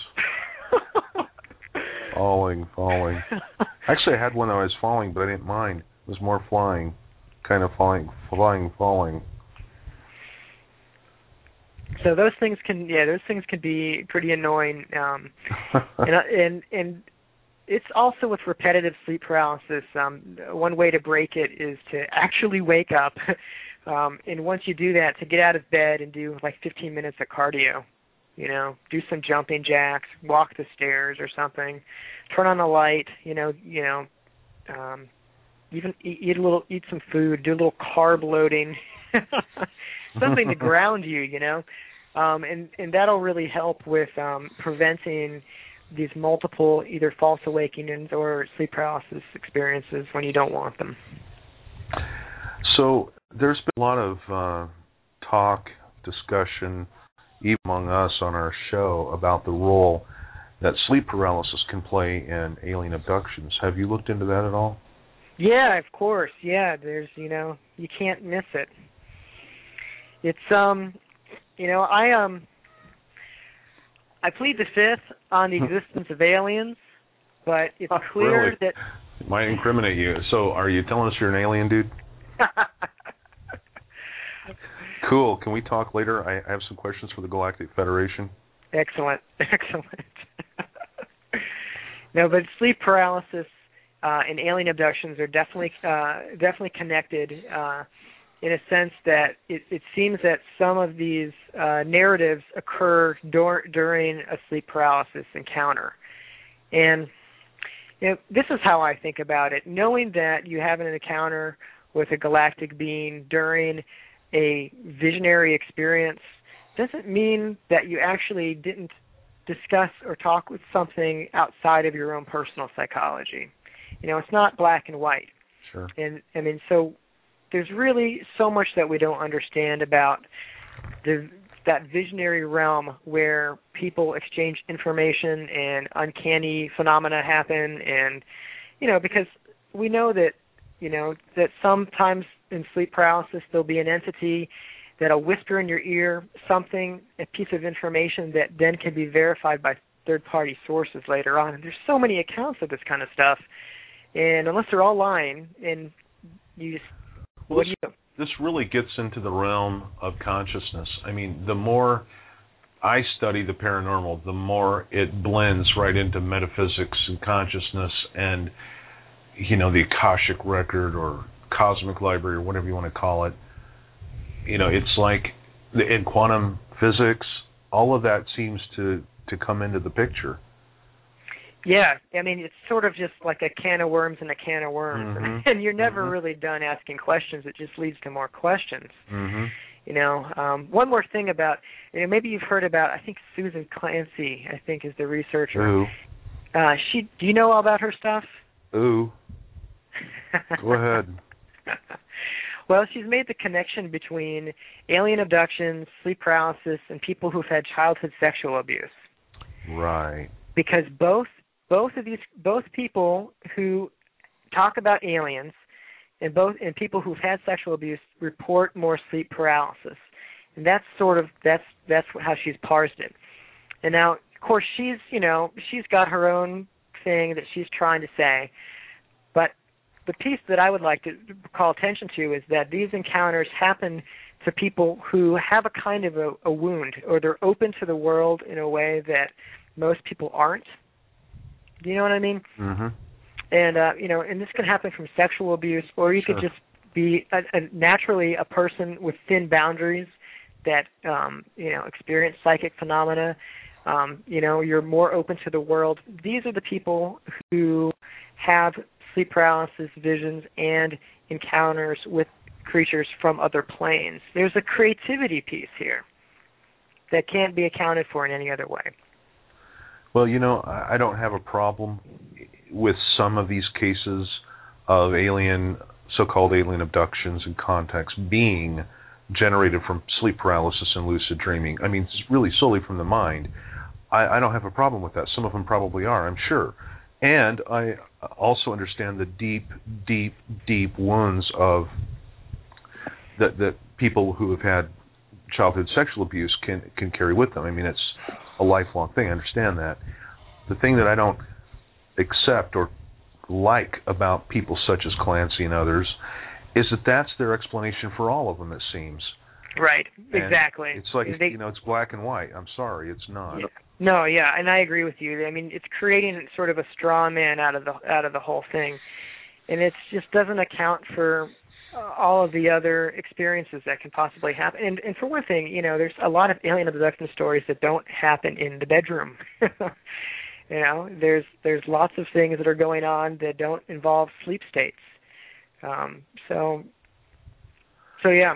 S2: Falling. Actually, I had one that I was falling, but I didn't mind. It was more flying, kind of falling.
S4: So those things can be pretty annoying, and it's also with repetitive sleep paralysis. One way to break it is to actually wake up, and once you do that, to get out of bed and do like 15 minutes of cardio. Do some jumping jacks, walk the stairs or something, turn on the light, even eat some food, do a little carb loading, something to ground you, and that'll really help with preventing these multiple either false awakenings or sleep paralysis experiences when you don't want them.
S2: So there's been a lot of talk, discussion, even among us on our show, about the role that sleep paralysis can play in alien abductions. Have you looked into that at all?
S4: Yeah, of course. Yeah, there's, you can't miss it. It's, I plead the fifth on the existence of aliens, but it's clear
S2: really?
S4: that...
S2: It might incriminate you. So are you telling us you're an alien, dude? Cool. Can we talk later? I have some questions for the Galactic Federation.
S4: Excellent. No, but sleep paralysis and alien abductions are definitely connected in a sense that it seems that some of these narratives occur during a sleep paralysis encounter. And this is how I think about it. Knowing that you have an encounter with a galactic being during a visionary experience doesn't mean that you actually didn't discuss or talk with something outside of your own personal psychology. It's not black and white.
S2: Sure.
S4: And so there's really so much that we don't understand about that visionary realm where people exchange information and uncanny phenomena happen, and because we know that that sometimes in sleep paralysis there'll be an entity that'll whisper in your ear a piece of information that then can be verified by third-party sources later on. And there's so many accounts of this kind of stuff, and unless they're all lying, and you just what do you do?
S2: this really gets into the realm of consciousness. I mean, the more I study the paranormal, the more it blends right into metaphysics and consciousness and, the Akashic record or cosmic library or whatever you want to call it. It's like in quantum physics, all of that seems to come into the picture.
S4: Yeah, I mean, it's sort of just like a can of worms and a can of worms,
S2: Mm-hmm.
S4: and you're never really done asking questions. It just leads to more questions.
S2: Mm-hmm.
S4: One more thing about, maybe you've heard about, I think Susan Clancy, I think, is the researcher.
S2: Ooh.
S4: Do you know all about her stuff?
S2: Ooh. Go ahead.
S4: Well, she's made the connection between alien abductions, sleep paralysis, and people who've had childhood sexual abuse.
S2: Right.
S4: Because both people who talk about aliens and people who've had sexual abuse report more sleep paralysis. And that's how she's parsed it. And now, of course, she's got her own thing that she's trying to say. But the piece that I would like to call attention to is that these encounters happen to people who have a kind of a wound, or they're open to the world in a way that most people aren't. Do you know what I mean?
S2: Mm-hmm.
S4: And and this can happen from sexual abuse, or you could just be naturally a person with thin boundaries that experience psychic phenomena. You're more open to the world. These are the people who have sleep paralysis, visions, and encounters with creatures from other planes. There's a creativity piece here that can't be accounted for in any other way.
S2: Well, I don't have a problem with some of these cases of so-called alien abductions and contacts being generated from sleep paralysis and lucid dreaming. I mean, it's really solely from the mind. I don't have a problem with that. Some of them probably are, I'm sure. And I also understand the deep, deep, deep wounds of that people who have had childhood sexual abuse can carry with them. I mean, it's a lifelong thing. I understand that. The thing that I don't accept or like about people such as Clancy and others is that that's their explanation for all of them, it seems.
S4: Right,
S2: and
S4: exactly.
S2: it's like, it's black and white. I'm sorry, it's not.
S4: Yeah. No, yeah, and I agree with you. I mean, it's creating sort of a straw man out of the whole thing, and it just doesn't account for all of the other experiences that can possibly happen. And for one thing, there's a lot of alien abduction stories that don't happen in the bedroom. There's lots of things that are going on that don't involve sleep states. So yeah.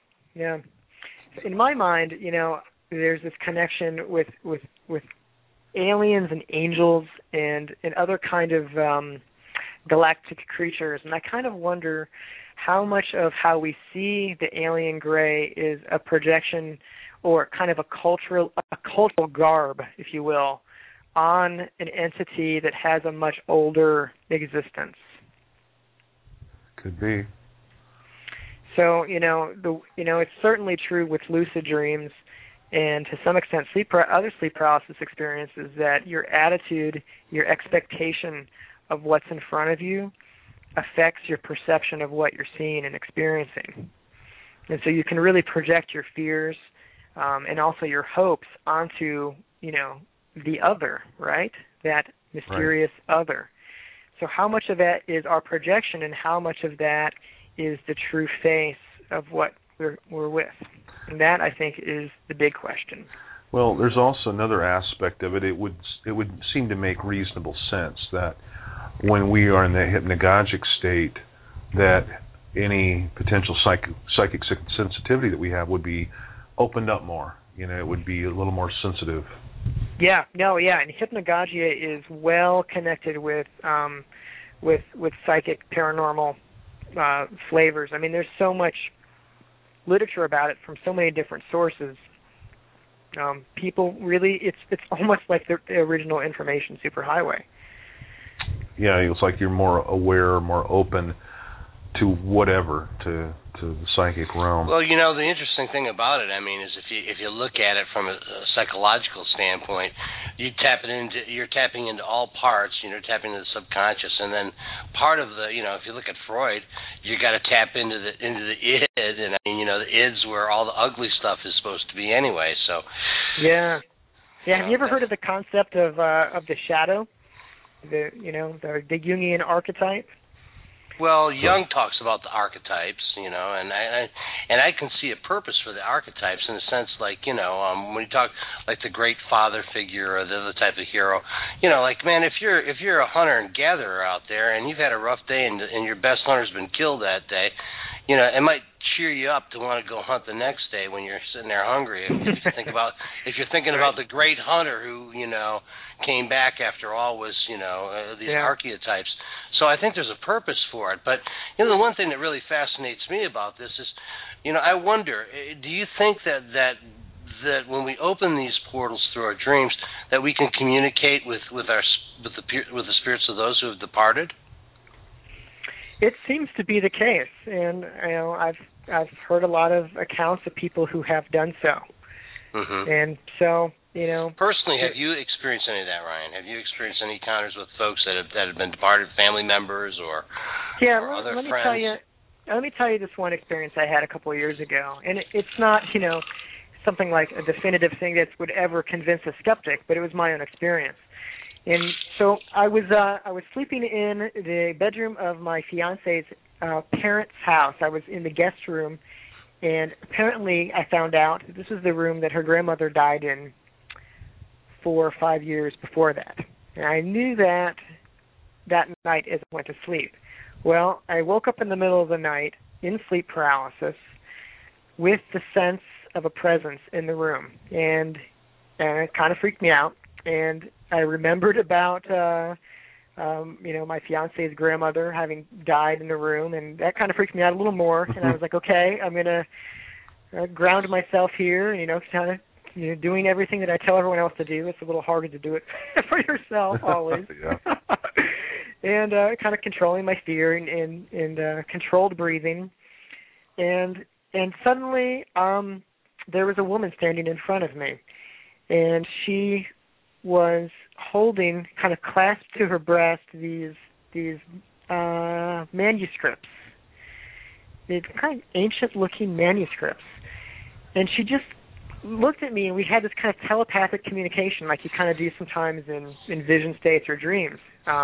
S4: In my mind, there's this connection with aliens and angels and other kind of galactic creatures, and I kind of wonder how much of how we see the alien gray is a projection or kind of a cultural garb, if you will, on an entity that has a much older existence.
S2: Could be.
S4: So, it's certainly true with lucid dreams and to some extent other sleep paralysis experiences that your attitude, your expectation of what's in front of you affects your perception of what you're seeing and experiencing. And so you can really project your fears and also your hopes onto, the other, right? That mysterious other. So how much of that is our projection and how much of that is the true face of what we're with? And that, I think, is the big question.
S2: Well, there's also another aspect of it. It would seem to make reasonable sense that when we are in the hypnagogic state, that any potential psychic sensitivity that we have would be opened up more. It would be a little more sensitive.
S4: Yeah, and hypnagogia is well connected with psychic paranormal flavors. I mean, there's so much literature about it from so many different sources. People really, it's almost like the original information superhighway.
S2: Yeah, it's like you're more aware, more open to whatever, to the psychic realm.
S3: Well, the interesting thing about it, I mean, is if you look at it from a psychological standpoint, you're tapping into all parts, tapping into the subconscious, and then part of the, if you look at Freud, you got to tap into the id, and the id's where all the ugly stuff is supposed to be anyway. So
S4: yeah. Have you ever heard of the concept of the shadow, the Jungian archetype?
S3: Well, Jung talks about the archetypes, and I can see a purpose for the archetypes in the sense, like, when you talk like the great father figure or the other type of hero, man, if you're a hunter and gatherer out there and you've had a rough day and your best hunter's been killed that day, it might cheer you up to want to go hunt the next day when you're sitting there hungry. If you're thinking about the great hunter who came back after all was these archetypes. So I think there's a purpose for it. But the one thing that really fascinates me about this is, I wonder, do you think that when we open these portals through our dreams, that we can communicate with the spirits of those who have departed?
S4: It seems to be the case, and I've heard a lot of accounts of people who have done so, and so
S3: Personally, have you experienced any of that, Ryan? Have you experienced any encounters with folks that have been departed, family members or other friends?
S4: Let me tell you this one experience I had a couple of years ago, and it's not something like a definitive thing that would ever convince a skeptic, but it was my own experience. And so I was sleeping in the bedroom of my fiance's parents' house. I was in the guest room, and apparently I found out that this was the room that her grandmother died in 4 or 5 years before that. And I knew that night as I went to sleep. Well, I woke up in the middle of the night in sleep paralysis with the sense of a presence in the room, and it kind of freaked me out. And I remembered about my fiance's grandmother having died in the room, and that kind of freaked me out a little more. And I was like, okay, I'm going to ground myself here, kind of doing everything that I tell everyone else to do. It's a little harder to do it for yourself always. And kind of controlling my fear and controlled breathing. And suddenly there was a woman standing in front of me, and she was holding, kind of clasped to her breast, these manuscripts. These kind of ancient-looking manuscripts. And she just looked at me, and we had this kind of telepathic communication like you kind of do sometimes in vision states or dreams.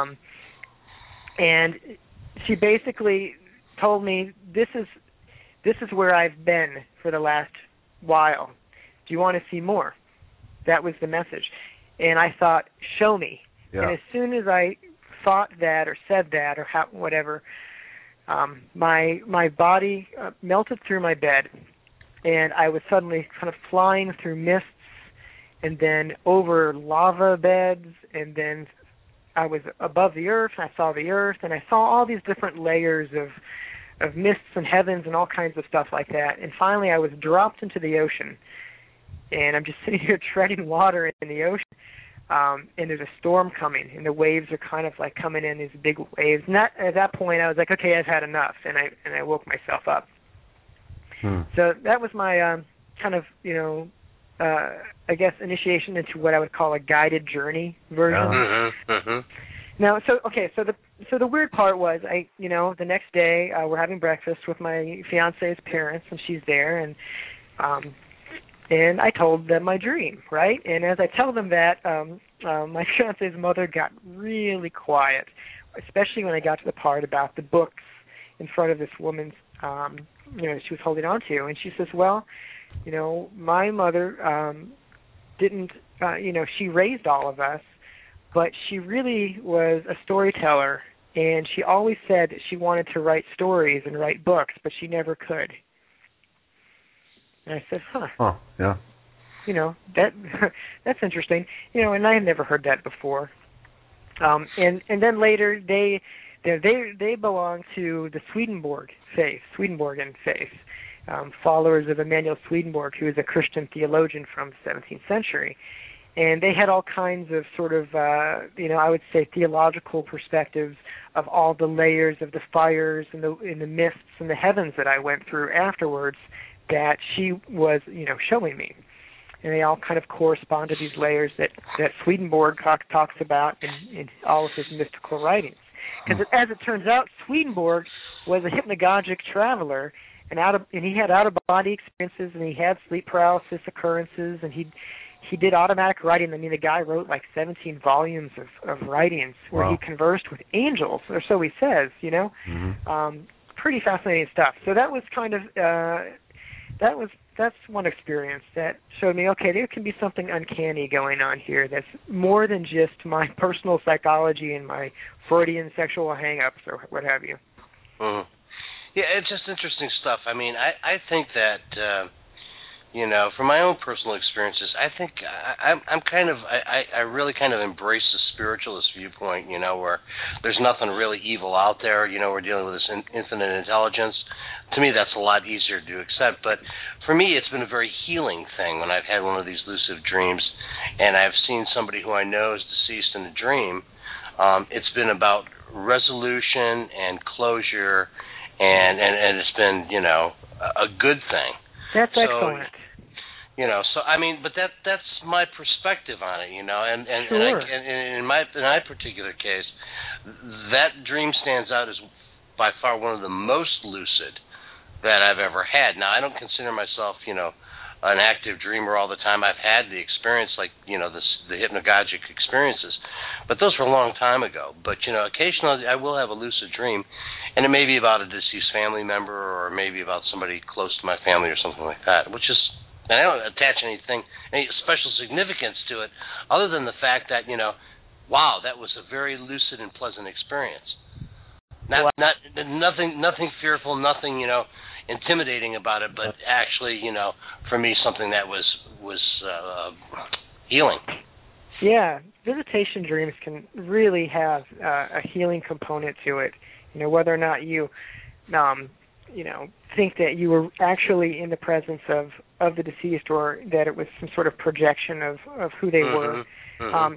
S4: And she basically told me, this is where I've been for the last while. Do you want to see more? That was the message. And I thought, show me. Yeah. And as soon as I thought that or said that or whatever, my body melted through my bed, and I was suddenly kind of flying through mists and then over lava beds, and then I was above the earth, and I saw the earth, and I saw all these different layers of mists and heavens and all kinds of stuff like that. And finally I was dropped into the ocean, and I'm just sitting here treading water in the ocean, and there's a storm coming, and the waves are kind of like coming in, these big waves. And at that point I was like, okay, I've had enough, and I woke myself up. So that was my kind of, I guess, initiation into what I would call a guided journey version. Now, so the weird part was, the next day we're having breakfast with my fiance's parents, and she's there, and I told them my dream, right? And as I tell them that, my fiance's mother got really quiet, especially when I got to the part about the books in front of this woman's, she was holding on to. And she says, well, my mother didn't, she raised all of us, but she really was a storyteller, and she always said that she wanted to write stories and write books, but she never could. And I said,
S2: Oh, yeah.
S4: That's interesting. And I had never heard that before. And then later they belong to the Swedenborgian faith, followers of Emanuel Swedenborg, who is a Christian theologian from the 17th century. And they had all kinds of sort of, I would say theological perspectives of all the layers of the fires and the mists and the heavens that I went through afterwards that she was, showing me. and they all kind of correspond to these layers that Swedenborg talks about in all of his mystical writings. Because as it turns out, Swedenborg was a hypnagogic traveler, and he had out-of-body experiences, and he had sleep paralysis occurrences, and he did automatic writing. I mean, the guy wrote like 17 volumes of writings where he conversed with angels, or so he says, you know.
S2: Mm-hmm.
S4: Pretty fascinating stuff. So that was kind of that's one experience that showed me, okay, there can be something uncanny going on here that's more than just my personal psychology and my Freudian sexual hang-ups or what have you.
S3: Mm-hmm. Yeah, it's just interesting stuff. I mean, I think that, you know, from my own personal experiences, I think I really kind of embrace the spiritualist viewpoint, you know, where there's nothing really evil out there. You know, we're dealing with this infinite intelligence. To me, that's a lot easier to accept. But for me, it's been a very healing thing when I've had one of these lucid dreams, and I've seen somebody who I know is deceased in a dream. It's been about resolution and closure, and it's been, you know, a good thing.
S4: That's excellent.
S3: You know, so I mean, but that's my perspective on it, you know, and
S4: sure.
S3: In my particular case, that dream stands out as by far one of the most lucid that I've ever had. Now, I don't consider myself, you know, an active dreamer all the time. I've had the experience, like, you know, the hypnagogic experiences, but those were a long time ago. But, you know, occasionally I will have a lucid dream, and it may be about a deceased family member, or maybe about somebody close to my family or something like that, which is, and I don't attach any special significance to it, other than the fact that, you know, wow, that was a very lucid and pleasant experience. Nothing fearful, nothing, you know, intimidating about it, but actually, you know, for me, something that was healing.
S4: Yeah, visitation dreams can really have a healing component to it. You know, whether or not you, you know, think that you were actually in the presence of the deceased, or that it was some sort of projection of who they were.
S3: Mm-hmm.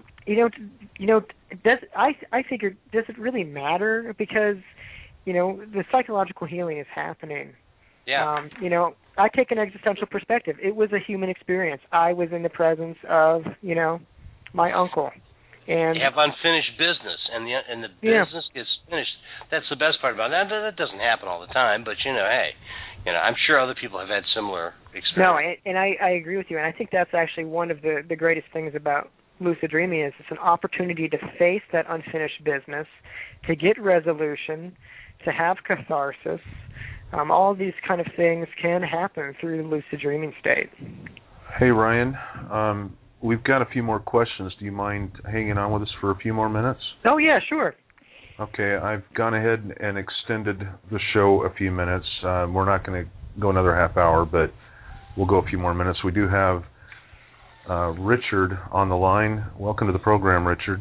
S4: I figured, does it really matter? Because, you know, the psychological healing is happening.
S3: Yeah.
S4: You know, I take an existential perspective. It was a human experience. I was in the presence of, you know, my uncle. And
S3: you have unfinished business, and the business gets finished. That's the best part about it. That doesn't happen all the time, but, you know, hey, you know, I'm sure other people have had similar experiences.
S4: No, and I agree with you, and I think that's actually one of the greatest things about lucid dreaming is it's an opportunity to face that unfinished business, to get resolution, to have catharsis. All these kind of things can happen through the lucid dreaming state.
S2: Hey, Ryan. We've got a few more questions. Do you mind hanging on with us for a few more minutes?
S4: Oh, yeah, sure.
S2: Okay, I've gone ahead and extended the show a few minutes. We're not going to go another half hour, but we'll go a few more minutes. We do have Richard on the line. Welcome to the program, Richard.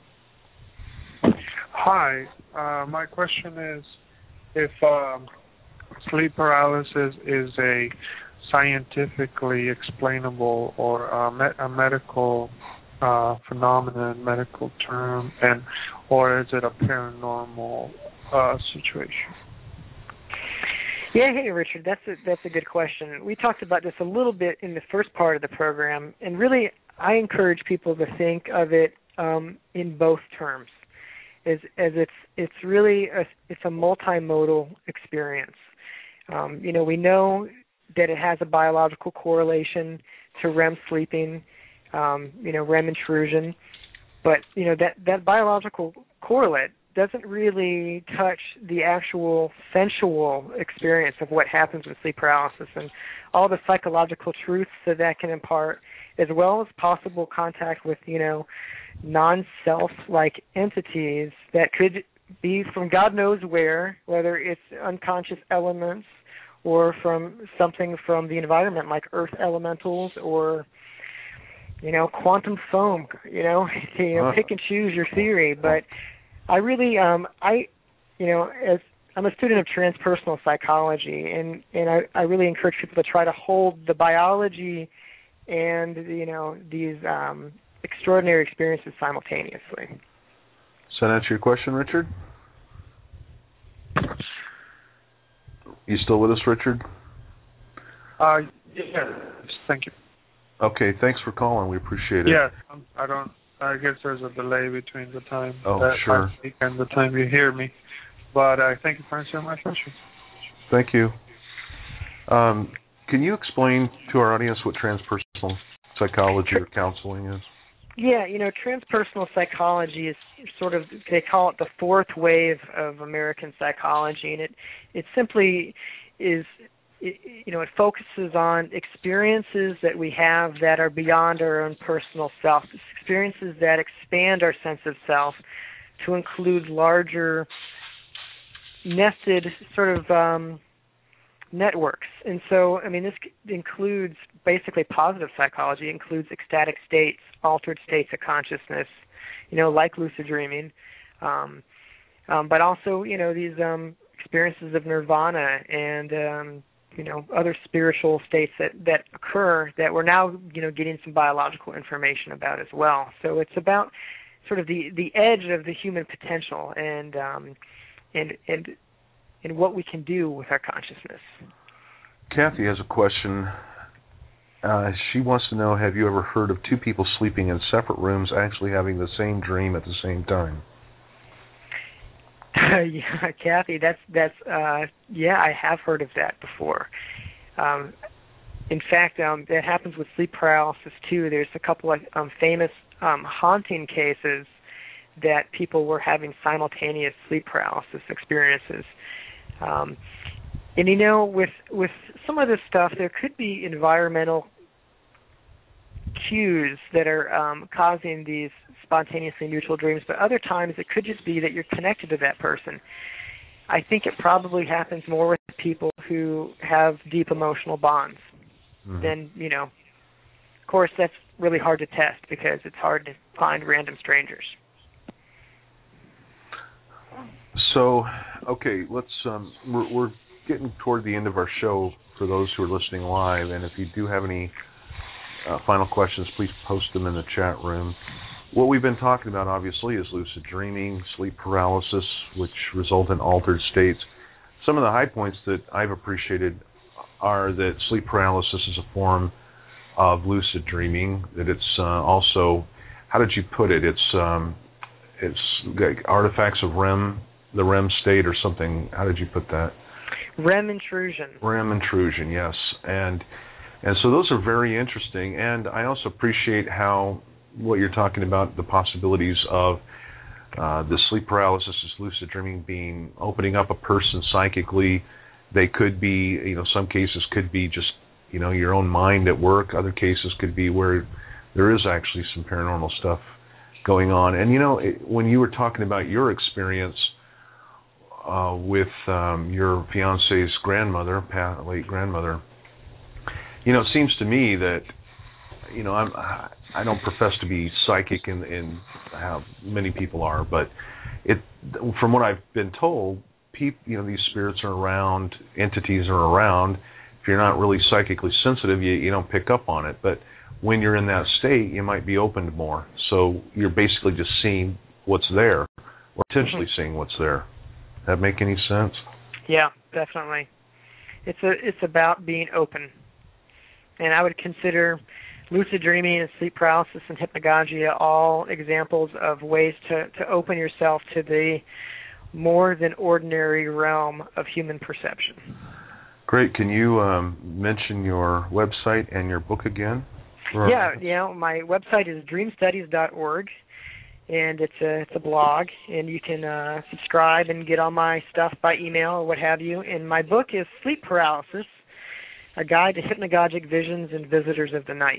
S5: Hi. My question is, if sleep paralysis is a scientifically explainable or a medical phenomenon, medical term, or is it a paranormal situation?
S4: Yeah, hey Richard, that's a good question. We talked about this a little bit in the first part of the program, and really I encourage people to think of it in both terms, as it's really it's a multimodal experience. You know, we know that it has a biological correlation to REM sleeping, you know, REM intrusion, but, you know, that biological correlate doesn't really touch the actual sensual experience of what happens with sleep paralysis and all the psychological truths that can impart, as well as possible contact with, you know, non-self-like entities that could be from God knows where, whether it's unconscious elements or from something from the environment like earth elementals or, you know, quantum foam, you know, pick and choose your theory. But I really, you know, as I'm a student of transpersonal psychology, and I really encourage people to try to hold the biology and, you know, these extraordinary experiences simultaneously.
S2: Does that answer your question, Richard? You still with us, Richard?
S5: Yeah, thank you.
S2: Okay, thanks for calling. We appreciate it.
S5: Yeah, I guess there's a delay between the time that
S2: sure.
S5: I speak and the time you hear me. But thank you for answering my question.
S2: Thank you. Can you explain to our audience what transpersonal psychology or counseling is?
S4: Yeah, transpersonal psychology is sort of, they call it the fourth wave of American psychology, and it simply is, it focuses on experiences that we have that are beyond our own personal self, experiences that expand our sense of self to include larger nested sort of networks. And so, this includes basically positive psychology, includes ecstatic states, altered states of consciousness, like lucid dreaming, but also, these experiences of nirvana and, other spiritual states that occur that we're now, getting some biological information about as well. So it's about sort of the edge of the human potential and what we can do with our consciousness.
S2: Kathy has a question. She wants to know, have you ever heard of two people sleeping in separate rooms actually having the same dream at the same time?
S4: Yeah, Kathy, that's I have heard of that before. In fact, that happens with sleep paralysis too. There's a couple of famous haunting cases that people were having simultaneous sleep paralysis experiences. And with some of this stuff, there could be environmental cues that are causing these spontaneously mutual dreams, but other times it could just be that you're connected to that person. I think it probably happens more with people who have deep emotional bonds. Then, of course, that's really hard to test because it's hard to find random strangers.
S2: So, okay, let's. We're getting toward the end of our show for those who are listening live, and if you do have any final questions, please post them in the chat room. What we've been talking about, obviously, is lucid dreaming, sleep paralysis, which result in altered states. Some of the high points that I've appreciated are that sleep paralysis is a form of lucid dreaming, that it's also, how did you put it? It's like artifacts of REM, the REM state or something. How did you put that?
S4: REM intrusion. REM
S2: intrusion, yes. And so those are very interesting. And I also appreciate what you're talking about, the possibilities of the sleep paralysis, is lucid dreaming opening up a person psychically. They could be, some cases could be just, your own mind at work. Other cases could be where there is actually some paranormal stuff going on. And, when you were talking about your experience with your fiance's grandmother, late grandmother, it seems to me that, I don't profess to be psychic in how many people are, but from what I've been told, these spirits are around, entities are around. If you're not really psychically sensitive, you don't pick up on it. But when you're in that state, you might be opened more. So you're basically just seeing what's there, or potentially seeing what's there. That make any sense?
S4: Yeah, definitely. It's about being open, and I would consider lucid dreaming and sleep paralysis and hypnagogia all examples of ways to open yourself to the more than ordinary realm of human perception.
S2: Great. Can you mention your website and your book again?
S4: Yeah, my website is dreamstudies.org, and it's a blog, and you can subscribe and get all my stuff by email or what have you. And my book is Sleep Paralysis, A Guide to Hypnagogic Visions and Visitors of the Night.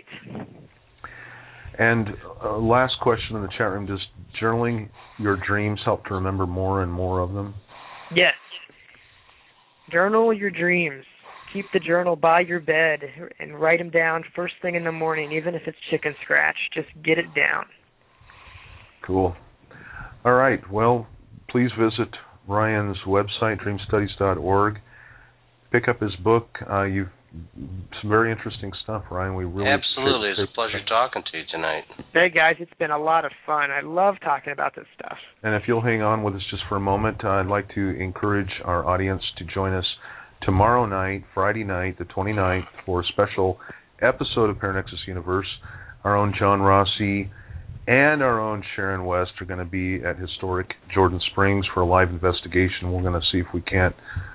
S2: And last question in the chat room, does journaling your dreams help to remember more and more of them?
S4: Yes. Journal your dreams. Keep the journal by your bed and write them down first thing in the morning, even if it's chicken scratch. Just get it down.
S2: Cool. All right. Well, please visit Ryan's website, dreamstudies.org. Pick up his book. You've some very interesting stuff, Ryan. We really
S3: absolutely. It's a pleasure talking to you tonight.
S4: Hey guys, it's been a lot of fun. I love talking about this stuff.
S2: And if you'll hang on with us just for a moment, I'd like to encourage our audience to join us tomorrow night, Friday night, the 29th, for a special episode of Paranexus Universe, our own John Rossi and our own Sharon West are going to be at historic Jordan Springs for a live investigation. We're going to see if we can't,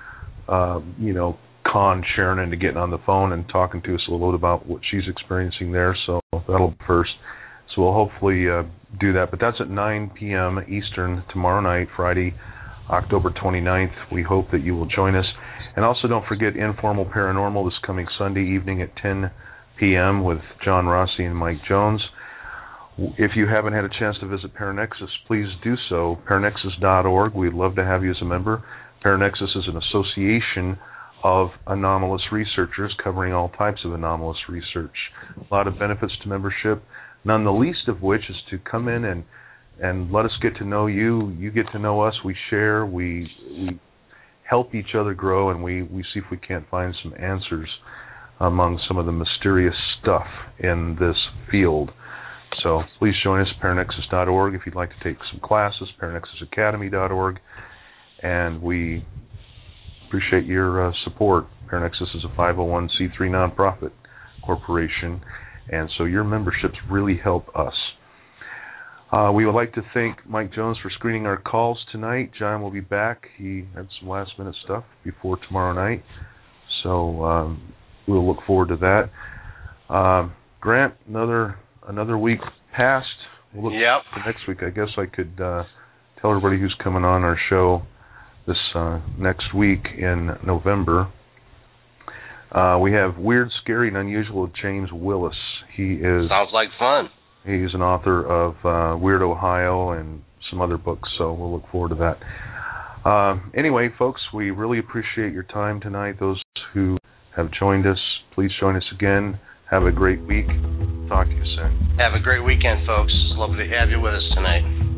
S2: con Sharon into getting on the phone and talking to us a little bit about what she's experiencing there. So that'll be first. So we'll hopefully do that. But that's at 9 p.m. Eastern tomorrow night, Friday, October 29th. We hope that you will join us. And also don't forget Informal Paranormal this coming Sunday evening at 10 p.m. with John Rossi and Mike Jones. If you haven't had a chance to visit Paranexus, please do so. Paranexus.org. We'd love to have you as a member. Paranexus is an association of anomalous researchers covering all types of anomalous research. A lot of benefits to membership, none the least of which is to come in and let us get to know you. You get to know us. We share. We help each other grow, and we see if we can't find some answers among some of the mysterious stuff in this field. So please join us at Paranexus.org if you'd like to take some classes, ParanexusAcademy.org, and we appreciate your support. Paranexus is a 501c3 nonprofit corporation, and so your memberships really help us. We would like to thank Mike Jones for screening our calls tonight. John will be back. He had some last-minute stuff before tomorrow night, so we'll look forward to that. Grant, another week passed. We'll look forward to next week. I guess I could tell everybody who's coming on our show this next week in November. We have Weird, Scary, and Unusual with James Willis.
S3: Sounds like fun.
S2: He's an author of Weird Ohio and some other books, so we'll look forward to that. Anyway, folks, we really appreciate your time tonight. Those who have joined us, please join us again. Have a great week. Talk to you soon.
S3: Have a great weekend, folks. Lovely to have you with us tonight.